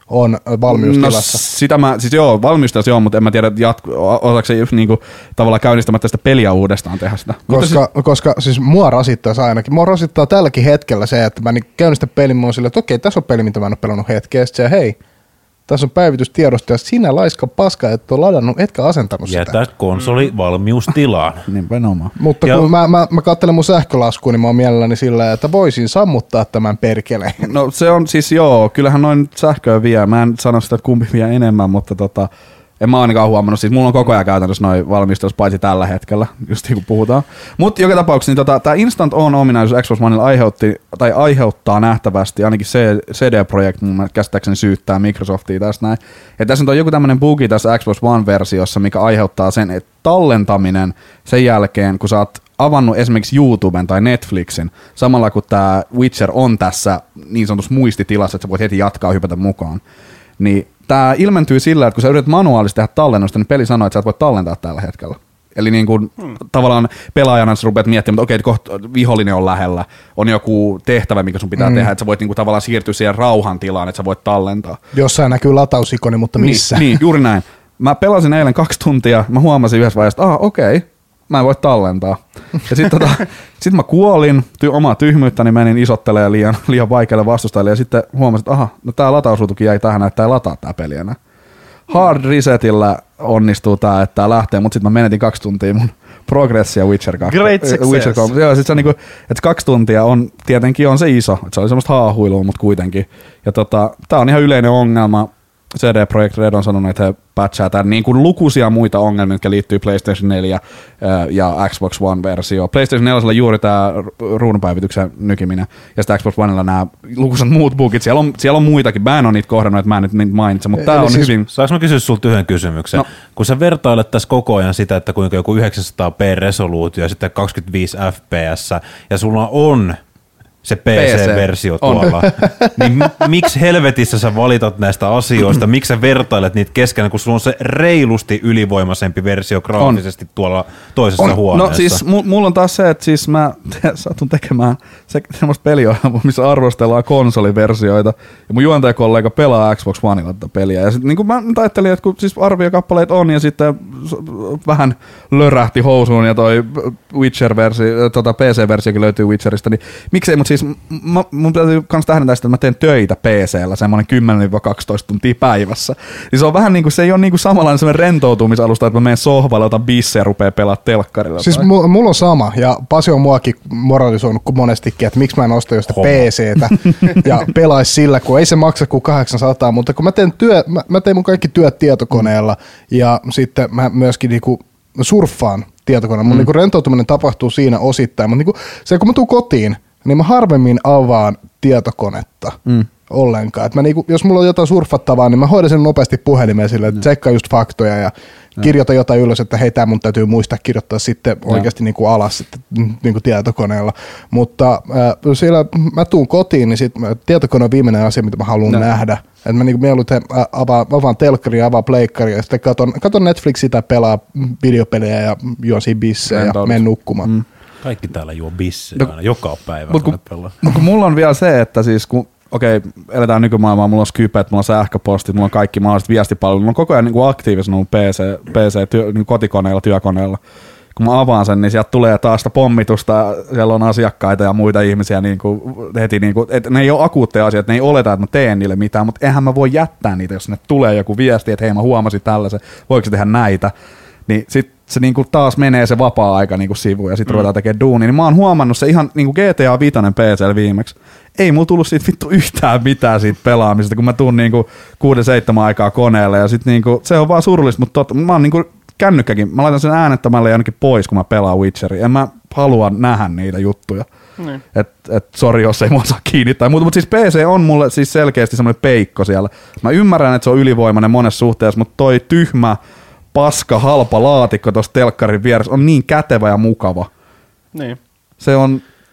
on valmiustilassa. No sitä mä, siis joo, valmiustilassa joo, mutta en mä tiedä, jatku, osaako se niinku, tavallaan käynnistämättä sitä peliä uudestaan tehdä sitä. Koska siis, koska siis mua rasittaa se ainakin. Mua rasittaa tälläkin hetkellä se, että mä niin käynnistän pelin, mä oon silleen, että okei, tässä on peli, mitä mä en ole pelannut hetkeä, ja hei, tässä on päivitystiedosto, ja sinä laiska paska, et ole ladannut, etkä asentanut sitä. Jätä konsoli valmiustilaan. Nimenomaan. Mutta ja kun mä, mä, mä katselen mun sähkölaskuun, niin mä oon mielelläni sillä, että voisin sammuttaa tämän perkeleen. No se on siis joo, kyllähän noin sähköä vie. Mä en sano sitä, että kumpi vie enemmän, mutta tota, en mä ainakaan huomannut. Siis mulla on koko ajan käytännössä noin valmistus, paitsi tällä hetkellä, just niin kuin puhutaan. Mutta joka tapauksessa niin tota, tämä Instant On-ominaisuus Xbox Onella aiheutti, tai aiheuttaa nähtävästi, ainakin C D Projekt mun käsittääkseni syyttää Microsoftia tästä näin. Ja tässä on joku tämmöinen bugi tässä Xbox One-versiossa, mikä aiheuttaa sen, että tallentaminen sen jälkeen, kun sä oot avannut esimerkiksi YouTuben tai Netflixin, samalla kun tämä Witcher on tässä niin sanotussa muistitilassa, että sä voit heti jatkaa hypätä mukaan, niin tämä ilmentyy sillä, että kun sä yrität manuaalisesti tehdä tallennusta, niin peli sanoo, että sä et voi tallentaa tällä hetkellä. Eli niin kuin hmm. tavallaan pelaajana sä rupeat miettimään, että okei, kohta vihollinen on lähellä, on joku tehtävä, mikä sun pitää hmm. tehdä, että sä voit niin kuin tavallaan siirtyä siihen rauhan tilaan, että sä voit tallentaa. Jossain näkyy latausikoni, mutta missä? Niin, niin, juuri näin. Mä pelasin eilen kaksi tuntia, mä huomasin yhdessä vaiheessa, että ah, okei, mä en voi tallentaa. Ja sitten tota, sit mä kuolin, ty- omaa tyhmyyttäni menin isottelemaan liian, liian vaikealle vastustajalle, ja sitten huomasin, että aha, no tää latausruutukin jäi tähän, että tää ei lataa tää peli enää. Hard resetillä onnistuu tää, että tää lähtee, mutta sitten mä menetin kaksi tuntia mun progressia Witcher kaksi. Great success. Witcher kolme. Joo, sit se on niinku, että kaksi tuntia on, tietenkin on se iso, että se oli semmoista haahuilua, mutta kuitenkin. Ja tota, tää on ihan yleinen ongelma. C D Projekt Red on sanonut, että he patchaa tämän niin kuin lukuisia muita ongelmia, jotka liittyy PlayStation neljä ja Xbox One-versio. PlayStation neljä juuri tämä ruudunpäivityksen nykiminen, ja sitten Xbox Onella nämä lukuisat muut bugit. Siellä on, siellä on muitakin. Mä en ole niitä kohdannut, että mä en nyt niitä mainitse, mutta tämä on siis hyvin... Saanko mä kysyä sulta yhden kysymyksen? No. Kun sä vertailet tässä koko ajan sitä, että kuinka joku yhdeksänsataa p resoluutio ja sitten kaksikymmentäviisi F P S, ja sulla on se P C-versio tuolla, niin m- miksi helvetissä sä valitat näistä asioista, miksi sä vertailet niitä keskenään, kun sulla on se reilusti ylivoimaisempi versio graafisesti on. Tuolla toisessa on. Huoneessa? No siis m- mulla on taas se, että siis mä te- satun tekemään se, semmoista peliohjelmaa, missä arvostellaan konsoliversioita, ja mun juontajakollega pelaa Xbox Oneilla tätä peliä, ja sitten niin mä ajattelin, että kun siis arviokappaleet on, ja sitten vähän lörähti housuun, ja toi Witcher-versio, tota P C-versiokin löytyy Witcherista, niin miksei, mutta siis mä, mun täytyy myös tähdentää sitä, että mä teen töitä P C:llä semmoinen kymmenen kaksitoista tuntia päivässä. Niin se on vähän niin kuin, se ei ole niin kuin samanlainen semmoinen rentoutumisalusta, että mä menen sohvalle, otan bissejä ja rupeaa pelaa telkkarilla. Siis mu- mulla on sama, ja Pasi on muakin moralisoinut monestikin, että miksi mä en osta josta P C:tä ja pelaisi sillä, kun ei se maksa kuin kahdeksansataa, mutta kun mä teen, työ, mä, mä teen mun kaikki työt tietokoneella, ja sitten mä myöskin niinku surffaan tietokoneella. Mun mm. niinku rentoutuminen tapahtuu siinä osittain, mutta niinku, se kun mä tuun kotiin, niin mä harvemmin avaan tietokonetta mm. ollenkaan. Et mä niinku, jos mulla on jotain surffattavaa, niin mä hoidan sen nopeasti puhelimeen silleen, että tsekkaa just faktoja ja no. kirjoita jotain ylös, että hei, tää mun täytyy muistaa kirjoittaa sitten no. oikeasti niinku alas sitten, niinku tietokoneella. Mutta äh, siellä mä tuun kotiin, niin sit tietokone on viimeinen asia, mitä mä haluan no. nähdä. Että mä niinku mieluiten avaan, avaan telkkaria, avaan pleikkaria ja sitten katon, katon Netflixia tai pelaa videopelejä ja juon siinä bissejä ja menen nukkumaan. Mm. Kaikki täällä juo bissejä aina, joka päivä. Mutta kun, kun mulla on vielä se, että siis kun, okei, okay, eletään nykymaailmaa, mulla on Skypet, mulla on sähköpostit, mulla on kaikki mahdolliset viestipalvelut, mulla on koko ajan niin aktiivisena P C, P C työ, niin kotikoneella, työkoneella. Kun mä avaan sen, niin sieltä tulee taas sitä pommitusta, siellä on asiakkaita ja muita ihmisiä niin kuin heti, niin kuin, että ne ei ole akuutteja asioita, ne ei oleta, että mä teen niille mitään, mutta eihän mä voi jättää niitä, jos ne tulee joku viesti, että hei mä huomasin tällaisen, voiko se tehdä näitä, niin sit se niinku taas menee se vapaa-aika niinku sivuun ja sitten mm. ruvetaan tekemään duunia, niin mä oon huomannut se ihan niinku G T A viisi P C:llä viimeksi. Ei mulla tullut siitä vittu yhtään mitään siitä pelaamisesta, kun mä tuun niinku kuuden seitsemän aikaa koneelle ja sit niinku, se on vaan surullista, mutta totta, mä oon niinku kännykkäkin, mä laitan sen äänettämälle ainakin pois, kun mä pelaan Witcheria. En mä halua nähdä niitä juttuja. Mm. Että et, sori, jos ei mua saa kiinni tai muuta, mutta siis P C on mulle siis selkeästi semmoinen peikko siellä. Mä ymmärrän, että se on ylivoimainen monessa suhteessa, mutta toi tyhmä paska, halpa laatikko tuossa telkkarin vieressä on niin kätevä ja mukava. Niin. Se on,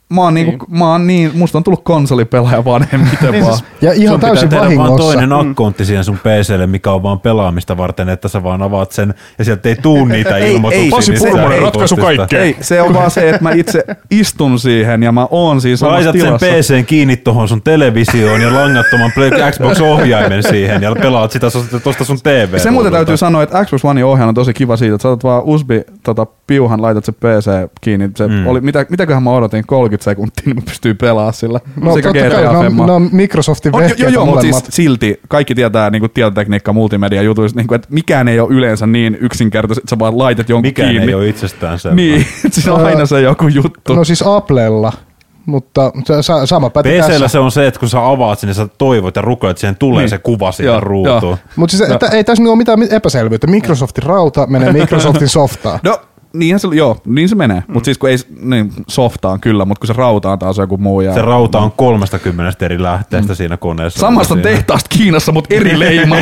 Mä oon, niinku, mä oon niin, musta on tullut konsolipelaaja vanhemmiten vaan. Ja ihan sun täysin pitää tehdä vaan vahingossa. toinen akkontti siihen sun P C:lle, mikä on vaan pelaamista varten, että sä vaan avaat sen ja sieltä ei tuu niitä ilmoituksia. Pasi Purmonen ratkaisu kaikkeen. Ei, se on vaan se, että mä itse istun siihen ja mä oon siinä samassa laitat tilassa. sen P C:n kiinni tohon sun televisioon ja langattoman Xbox-ohjaimen siihen ja pelaat sitä tosta sun T V. Se muuten täytyy sanoa, että Xbox One ohjaaja on tosi kiva siitä, että sä otat vaan U S B tota, piuhan, laitat se P C kiinni. Se mm. oli, mitä, mitäköhän mä odotin, kolmekymmentä sekuntia, niin mä pystyy pelaamaan sillä. No totta kai, ne on, on Microsoftin vehkeitä Joo, joo, mutta molemmat. siis silti kaikki tietää niin kuin tietotekniikka, multimedia jutuista, niin kuin, että mikään ei ole yleensä niin yksinkertaisesti, että sä vaan laitat jonkun mikään kiinni. Mikään ei ole itsestään selvä. Niin, siinä on aina se joku juttu. No siis Applella. Mutta se, sama päti P C:llä tässä. se on se, että kun sä avaat sinne, sä toivot ja rukoat, että siihen tulee niin. se kuva siihen ruutuun. Mutta siis no. ei tässä nyt ole mitään epäselvyyttä. Microsoftin rauta menee Microsoftin softaan. No, niinhän se, joo, niin se menee. Mm. Mutta siis kun ei, niin softaan kyllä, mutta kun se rauta on taas joku muu. Ja se rauta on kolmekymmentä eri lähteestä mm. siinä koneessa. Samasta tehtaasta Kiinassa, mutta eri leimat.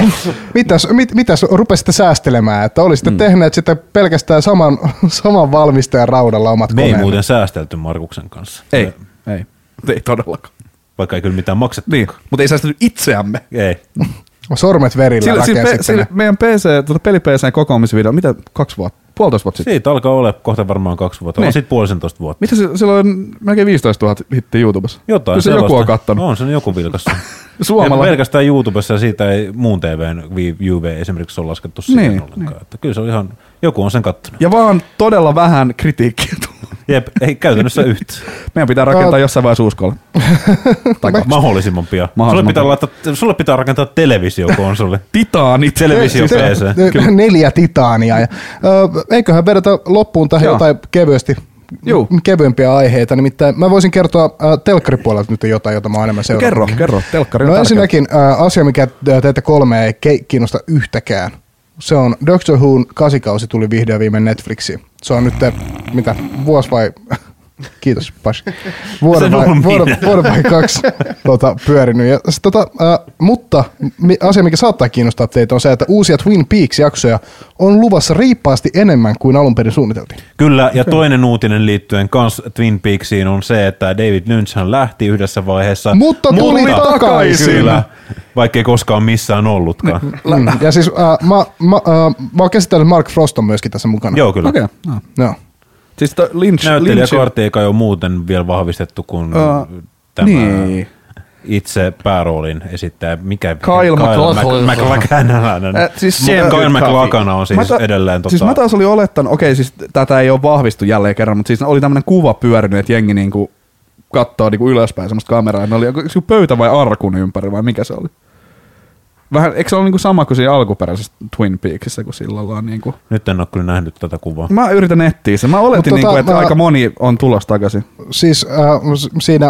mitäs, mit, mitäs rupesitte säästelemään, että olisitte mm. tehneet sitten pelkästään saman, saman valmistajan raudalla omat Me koneet? ei muuten säästelty Markuksen kanssa. Ei, me, ei. Ei todellakaan. Vaikka ei kyllä mitään maksettu. Niin, mutta ei säästelty itseämme. Ei. Sormet verillä sillä, rakensitte sillä, sillä meidän P C, tuota peli-P C:n kokoamisvideo, mitä kaksi vuotta? Puolitoista vuotta sitten? Siitä alkaa olla kohta varmaan kaksi vuotta. Niin. On sitten puolisentoista vuotta. Mitä se, sillä on melkein viisitoistatuhatta hittiä YouTubessa? Jotain kyllä se sellaista. Joku on kattonut. On sen joku vilkassa. Suomalla. Ja pelkästään YouTubessa ja siitä ei muun T V:n U V esimerkiksi ole laskettu siihen niin, ollenkaan. Niin. Että kyllä se on ihan, joku on sen kattonut. Ja vaan todella vähän kritiikkiä tullut. Jep, ei käytännössä yhtä. Meidän pitää rakentaa jossain vaiheessa uuskolla. Mahdollisimman pian. Sulle pitää, laittaa, sulle pitää rakentaa televisiokonsoli. Titaanit. Televisio P C. Neljä titaania. Ja, ö, eiköhän vedetä loppuun tähän jotain kevyesti. Juu. Kevyempiä aiheita, nimittäin mä voisin kertoa äh, telkkaripuolelta nyt jotain, jota mä oon enemmän seurannut. Kerro, kerro, telkkari on No tärkeä. Ensinnäkin äh, asia, mikä teitä kolme ei kiinnosta yhtäkään. Se on Doctor Who'n kasikausi tuli vihdoin viimein Netflixiin. Se on nyt, mitä, vuosi vai... Kiitos, Pas. Vuoden vai, vuoden, vuoden vai kaksi tota, pyörinyt. Ja, tota, äh, mutta mi, asia, mikä saattaa kiinnostaa teitä, on se, että uusia Twin Peaks-jaksoja on luvassa riippaasti enemmän kuin alun perin suunniteltiin. Kyllä, ja toinen uutinen liittyen kans Twin Peaksiin on se, että David Lynchhän lähti yhdessä vaiheessa. Mutta tuli mutta takaisin. Kyllä, vaikka ei koskaan missään ollutkaan. Mm, ja siis äh, mä, mä, äh, mä oon käsitellyt Mark Frost on myöskin tässä mukana. Joo, kyllä. Okay. No. No. Siis Lynch, näyttelijäkaarti eikä ole muuten vielä vahvistettu kuin uh, tämä niin. itse pääroolin esittäjä. Mikä? Kyle MacLachlan. Kyle MacLachlan on siis ta, edelleen. Tota... Siis mä taas olin olettanut, okei siis tätä ei ole vahvistu jälleen kerran, mutta siis oli tämmöinen kuva pyörinyt, että jengi niinku kattoo niinku ylöspäin semmoista kameraa. Ne oli joku pöytä vai arkun ympäri vai mikä se oli? Vähän, eikö se ole niinku sama kuin siinä alkuperäisessä Twin Peaksissa, kun sillä ollaan niinku... Nyt en ole kyllä nähnyt tätä kuvaa. Mä yritän etsiä sen. Mä oletin, tota, niinku, että mä... aika moni on tulossa takaisin. Siis äh, siinä...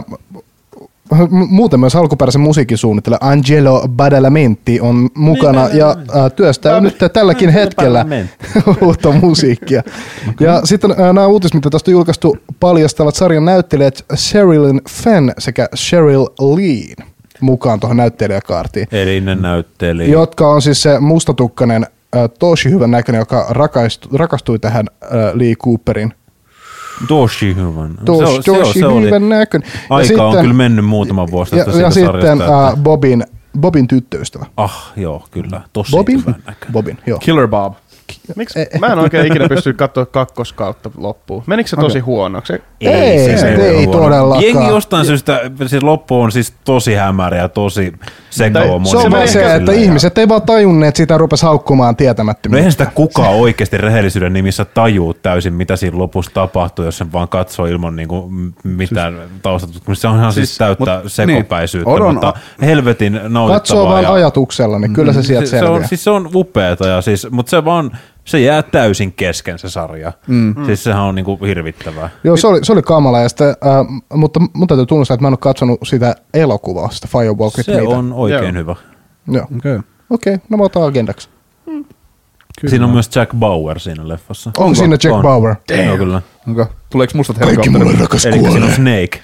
Muuten myös alkuperäisen musiikin suunnittelija Angelo Badalamenti on mukana ja äh, työstää nyt tälläkin hetkellä uutta musiikkia. Okay. Ja sitten äh, nämä uutiset, mitä tästä on julkaistu, paljastavat sarjan näyttelijät Sherilyn Fenn sekä Cheryl Lee mukaan tuohon näyttelijäkaartiin. Eli ne näytteli. Jotka on siis se mustatukkainen, äh, tosi hyvän näköinen, joka rakastui, rakastui tähän äh, Lee Cooperin. Tosi hyvän. Tos, se, tosi se, se hyvän näköinen. Aika sitten, on kyllä mennyt muutama vuosi tästä ja, ja sitten äh, Bobin, Bobin tyttöystävä. Ah, joo, kyllä. Tosi Bobin? hyvän näköinen. Bobin, joo. Killer Bob. Miksi? Mä en oikein ikinä pysty katsoa kakkoskautta loppuun. Menikö se tosi okay. huonoksi? Ei, ei, se ei, ei todellakaan. Jengi jostain syystä, siis loppu on siis tosi hämärä ja tosi sekava. Se on vaan se, että ja... ihmiset ei vaan tajunneet sitä ja rupesi haukkumaan tietämättömiä. No eihän sitä kukaan oikeasti rehellisyyden nimissä tajuu täysin, mitä siinä lopussa tapahtuu, jos sen vaan katsoo ilman niinku mitään siis, taustatutkimusta. Se on ihan siis, siis täyttä sekopäisyyttä, niin, mutta helvetin nautittavaa. Katsoo vaan ja... ajatuksella, niin kyllä se sieltä selviää. Se on, siis se on upeata, ja siis, mutta se vaan... Se jää täysin kesken se sarja. Mm. Siis sehän on niinku hirvittävää. Joo, se oli, se oli kamala. Ja sitten, äh, mutta mun täytyy tunnustaa, että mä en ole katsonut sitä elokuvaa, sitä Firewalk with Se Meitä. on oikein Joo. hyvä. Joo. Okei, okay. okay, no mä otan agendaksi. Mm. Siinä on myös Jack Bauer siinä leffassa. Onko siinä Jack on. Bauer? Joo, kyllä. Okay. Tuleeko mustat helikopterit? Kaikki mulle rakas kuolee. Eli siinä on Snake.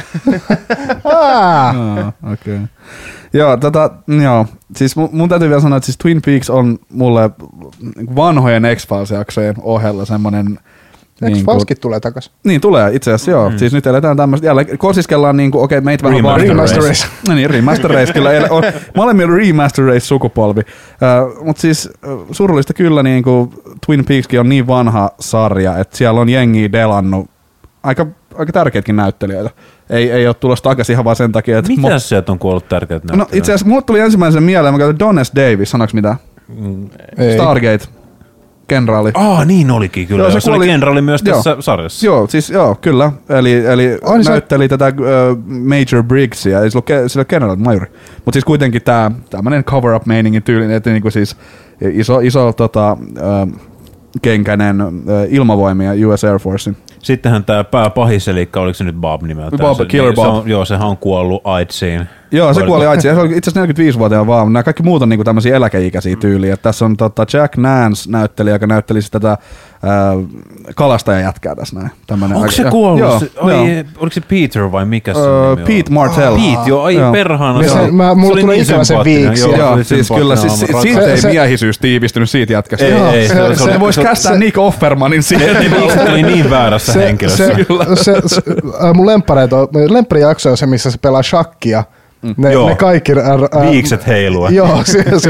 ah. no, okei. Okay. Joo, tota, joo, siis mun, mun täytyy vielä sanoa, että siis Twin Peaks on mulle vanhojen X-Files-jaksojen ohella semmoinen Eikö niin Falskit tulee takas? Niin tulee itse asiassa, joo. Mm. Siis nyt eletään tämmöistä, jälleen kosiskellaan niinku, okei, okay, meitä vähän Remaster, remaster race. No niin, remaster race, kyllä. On, molemmilla remaster race sukupolvi. Uh, Mutta siis uh, surullista kyllä niinku Twin Peakskin on niin vanha sarja, että siellä on jengiä delannut aika, aika tärkeätkin näyttelijöitä. Ei, ei ole tulossa takaisin ihan vaan sen takia, että... Mitä mo- sieltä on kuollut tärkeät näyttelijät? No itse asiassa mulle tuli ensimmäisen mieleen, mä katsoin Don S. Davis, sanoks mitään? Mm, Stargate. Kenraali. Ah, niin olikin kyllä. Joo, se, se oli kenraali myös tässä joo. sarjassa. Joo, siis joo, kyllä. Eli, eli näytteli se... tätä uh, Major Briggsia, ei sillä ole, ole kenraali, majori. Mutta siis kuitenkin tämä tämmöinen cover-up-meiningin tyylin, että niinku siis iso, iso tota, uh, kenkäinen uh, ilmavoimia U S Air Forcein. Sittenhän tämä pääpahis, eli oliko se nyt Bob nimeltään? Bob, se, Killer niin, Bob. Se on, joo, sehän on kuollut AIDSiin. Joo, se kuoli AIDSiin. Se oli itse asiassa neljäkymmentäviisivuotiaana vaan. Nämä kaikki muut on niinku tämmöisiä eläkeikäisiä tyyliä. Et tässä on tota Jack Nance näyttelijä, joka näytteli tätä äh, kalastajajätkää tässä näin. Tämmönen onko se ja, kuollut? Joo, se, oi, joo. Oliko se Peter vai mikä se uh, nimi Pete Martell. Oh, Pete, joo, ai perhana. Se, se, mä, mulla tuli ikävä sen viiksi. Joo, joo siis kyllä, siis si, siitä ei se, miehisyys tiivistynyt siitä jätkästä. Ei, joo, ei, se, se, se, se voisi kästää Nick Offermanin siihen. Se oli niin väärässä se, henkilössä. Se, se, se, mun lempparijakso on se, missä se pelaa shakkia. Ne, ne kaikki... Ää, viikset heilua. Joo, se... se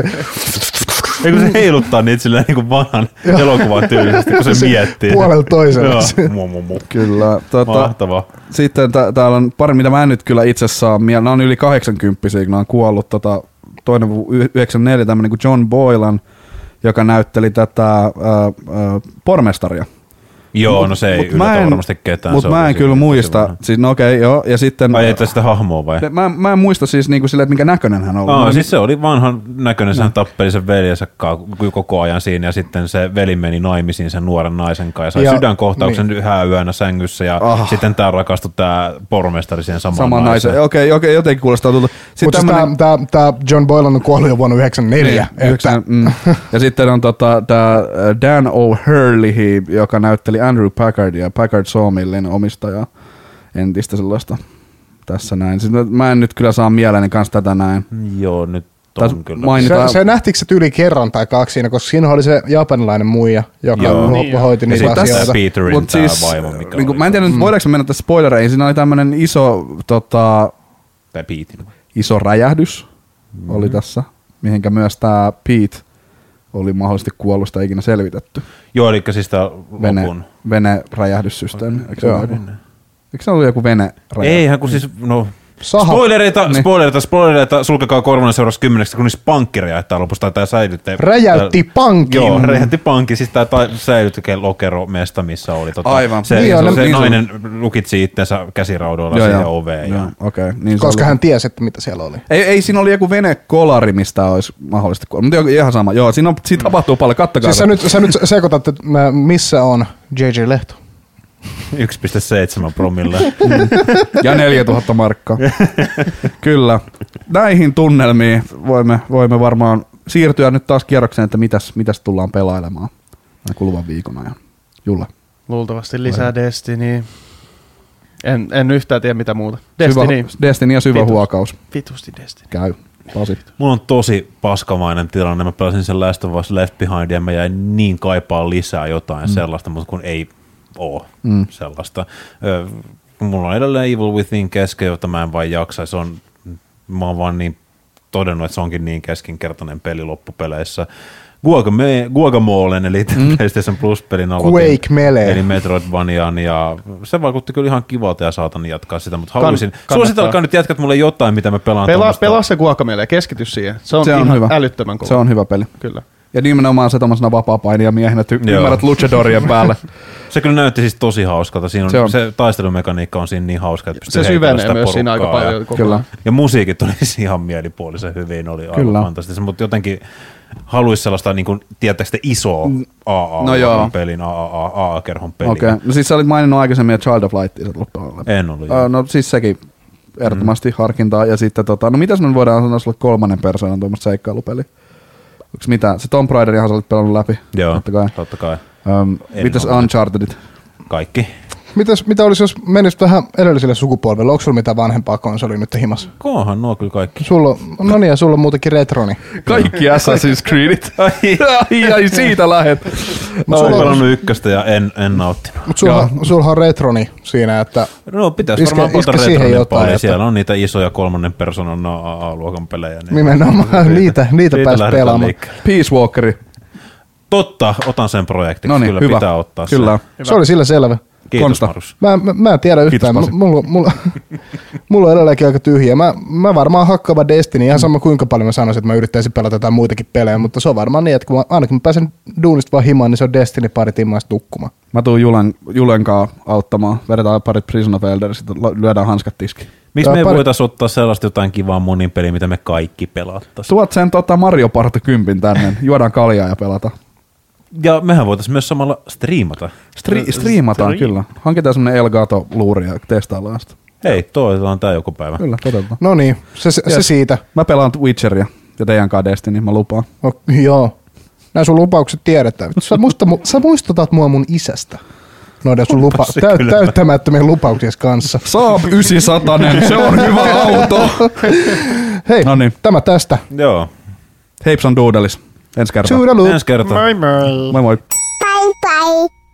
Eikö se heiluttaa niitä silleen niin kuin vanhan elokuvan tyylisesti, kun se, se miettii. Puolella toisella. Kyllä. Tota, mahtavaa. Sitten tä, täällä on pari, mitä mä en nyt kyllä itse saa mieleen. Nämä on yli kahdeksankymppisiä, kun nämä on kuollut. Tota, toinen yhdeksänkymmentäneljä, tämmöinen kuin John Boylan, joka näytteli tätä ää, ää, pormestaria. Joo, no se ei yllätä varmasti ketään. Mutta mä en kyllä muista. Siis, no okei, okay, joo. Ja sitten, ai et sitä hahmoa vai? Mä, mä en muista siis niinku silleen, että minkä näköinen hän on. Aa, siis se oli vanhan näköinen, hän tappeli sen veljensä koko ajan siinä ja sitten se veli meni naimisiin sen nuoren naisen kanssa ja sai ja, sydänkohtauksen niin. yhä yönä sängyssä ja oh. sitten tää rakastui tää pormestari siihen samaan Sama naisen. Okei, okay, okei, okay, jotenkin kuulostaa tullut. Mutta tämmönen... tää, tää John Boylan on kuollut jo vuonna yhdeksänkymmentäneljä. Niin, että... mm. Ja sitten on tota, tää Dan O'Hurley, joka näytteli Andrew Packardia, Packard Sawmillin omistaja, entistä sellaista tässä näin. Siis mä en nyt kyllä saa mieleeni kanssa tätä näin. Joo, nyt on kyllä. Se, se nähtikö se tyyli kerran tai kaksi siinä, koska siinä oli se japanilainen muija, joka joo, niin hoiti niitä asioita. Ja sitten Peterin tää siis, vaimo, mikä niin oli. Mä en tiedä, mm. voidaanko mennä tässä spoilereihin. Siinä oli tämmönen iso, tota, iso räjähdys mm. oli tässä, mihinkä myös tää Pete oli mahdollisesti kuollut, sitä ikinä selvitetty. Joo, eli siis tämä vene, lopun. Vene-räjähdyssysteemi. Eikö se, Eikö se ollut joku vene-räjähdys? Eihän, kun siis, no... Saha. Spoilereita, niin. spoilereita, spoilereita, sulkekaa korvana seuraavaksi kymmeneksi sekunnissa pankki räjähtää lopussa, tai säilytte... Räjäytti pankin! Joo, räjäytti pankki, siis tämä säilytti lokeromesta, missä oli. Tota, aivan. Se, niin, se, on, se niin nainen lukitsi itsensä käsiraudoilla joo, siihen joo, oveen. Joo, okay, niin koska hän tiesi, että mitä siellä oli. Ei, ei siinä oli joku venekolari, mistä olisi mahdollisesti kuolla, mutta ihan sama. Joo, siinä, on, siinä tapahtuu paljon, kattakaa. Siis sä nyt, sä nyt sekoitat, että missä on J J Lehto? yksi pilkku seitsemän promille. Ja neljätuhatta markkaa. Kyllä. Näihin tunnelmiin voimme, voimme varmaan siirtyä nyt taas kierrokseen, että mitäs, mitäs tullaan pelailemaan kuluvan viikon ajan. Julla. Luultavasti lisää vai? Destiny. En, en yhtään tiedä mitä muuta. Destiny. Syvä, Destiny ja syvä Vitus. Huokaus. Vitusti Destiny. Käy. Pasi. Mulla on tosi paskamainen tilanne. Mä pelasin sen Last of Us Left Behind ja mä jäin niin kaipaa lisää jotain mm. sellaista, mutta kun ei oo mm. sellaista. Mulla on edelleen Evil Within kesken, jota mä en vain jaksa. Se on, mä oon vaan niin todennut, että se onkin niin keskinkertainen peli loppupeleissä. Guacamolen, eli mm. PlayStation Plus-pelin aloitin. Quake Melee. Eli Metroidvanian, ja se vaikutti kyllä ihan kivalta ja saatan jatkaa sitä, mutta haluaisin. Kan, suositelkaa nyt jätkät mulle jotain, mitä mä pelaan. Pelaa, pelaa se Guacamele ja keskity siihen. Se on, se on ihan hyvä. Älyttömän kova. Se on hyvä peli. Kyllä. Ja nimenomaan se tommosena vapaa-painia miehenä, ty- ymmärrät luchadorien päälle. Se kyllä näytti siis tosi hauskalta. Siinä on, se, on. se taistelumekaniikka on siinä niin hauska, että se syvenee myös siinä aika paljon. Ja, kyllä. Ja musiikit oli ihan mielipuolisen hyvin, oli aivan fantastista, mutta jotenkin haluaisi sellaista, niin kuin, tiedättekö te, isoa A A-pelin, no A A-kerhon pelin. Okei, okay. No siis sä olit maininnut aikaisemmin, että Child of Lightia sä loppuun. En ollut. Uh, no siis sekin ehdottomasti mm. harkintaa. Ja sitten tota, no mitäs me voidaan sanoa sulle kolmannen persoonan tuommoista seikkailupeliä? Onko mitä? Se Tomb Raiderihan sä olit pelannut läpi. Joo, totta kai. Totta kai. Um, mitäs Unchartedit? Kaikki. Mitäs, mitä olisi, jos menisit vähän edelliselle sukupolvelle? Onko sulla mitään vanhempaa konsolia nyt himassa? Koonhan nuo kyllä kaikki. Sulla, no niin, ja sulla on muutenkin retroni. Kaikki Assassin's Creedit. ai, ai, ai, siitä lähet. Mä oon pelannut ykköstä ja en, en nauttinut. Mutta sulla, sulla on retroni siinä, että... No pitäis iske, varmaan iske polta retronin jotain, että... että... Siellä on niitä isoja kolmannen persoonan A A-luokan pelejä. Niin nimenomaan, niitä, niitä pääsi pelaamaan. Peace Walkeri. Totta, otan sen projektiksi. Noniin, kyllä hyvä. Pitää ottaa kyllä. se. Se oli sillä selvä. Kiitos, Konsta. Marus. Mä, mä, mä en tiedä yhtään. Kiitos, mulla, mulla, mulla on edelleenkin aika tyhjiä. Mä, mä varmaan hakkaava Destiny, ihan sama kuinka paljon mä sanoisin, että mä yrittäisin pelata jotain muitakin pelejä, mutta se on varmaan niin, että kun mä, ainakin mä pääsen duunista vaan himaan, niin se on Destiny pari timmaista tukkumaan. Mä tuun Julen, Julenkaan auttamaan. Vedetään parit Prison of Elders, sitten lyödään hanskat tiskiin. Miksi me ei pari... voitaisiin ottaa sellaista jotain kivaa monin peliä, mitä me kaikki pelattaisiin? Tuot sen tota Mario Party kympin tänne, juodaan kaljaa ja pelata. Ja mehän voitaisiin myös samalla striimata. Stri- striimataan Stream. kyllä. Hankitaan semmonen Elgato-luuri ja testaillaan sitä. Hei, toivotaan tää joku päivä. Kyllä, toteutetaan. No niin, se, se, se siitä. Mä pelaan Witcheria ja teidän kanssa Destiny, mä lupaan. No, joo. Nämä sun lupaukset tiedetään. Sä, musta, sä muistutat mua mun isästä. Noiden sun lupa, täyt, täyttämättömien lupauksien kanssa. Saab yhdeksänsataa, se on hyvä auto. Hei, Noniin. tämä tästä. Joo. Heips on Doodles. Ensi kertaa. Toodaloo. Ensi kertaa. Moi moi. Moi moi. Bye bye.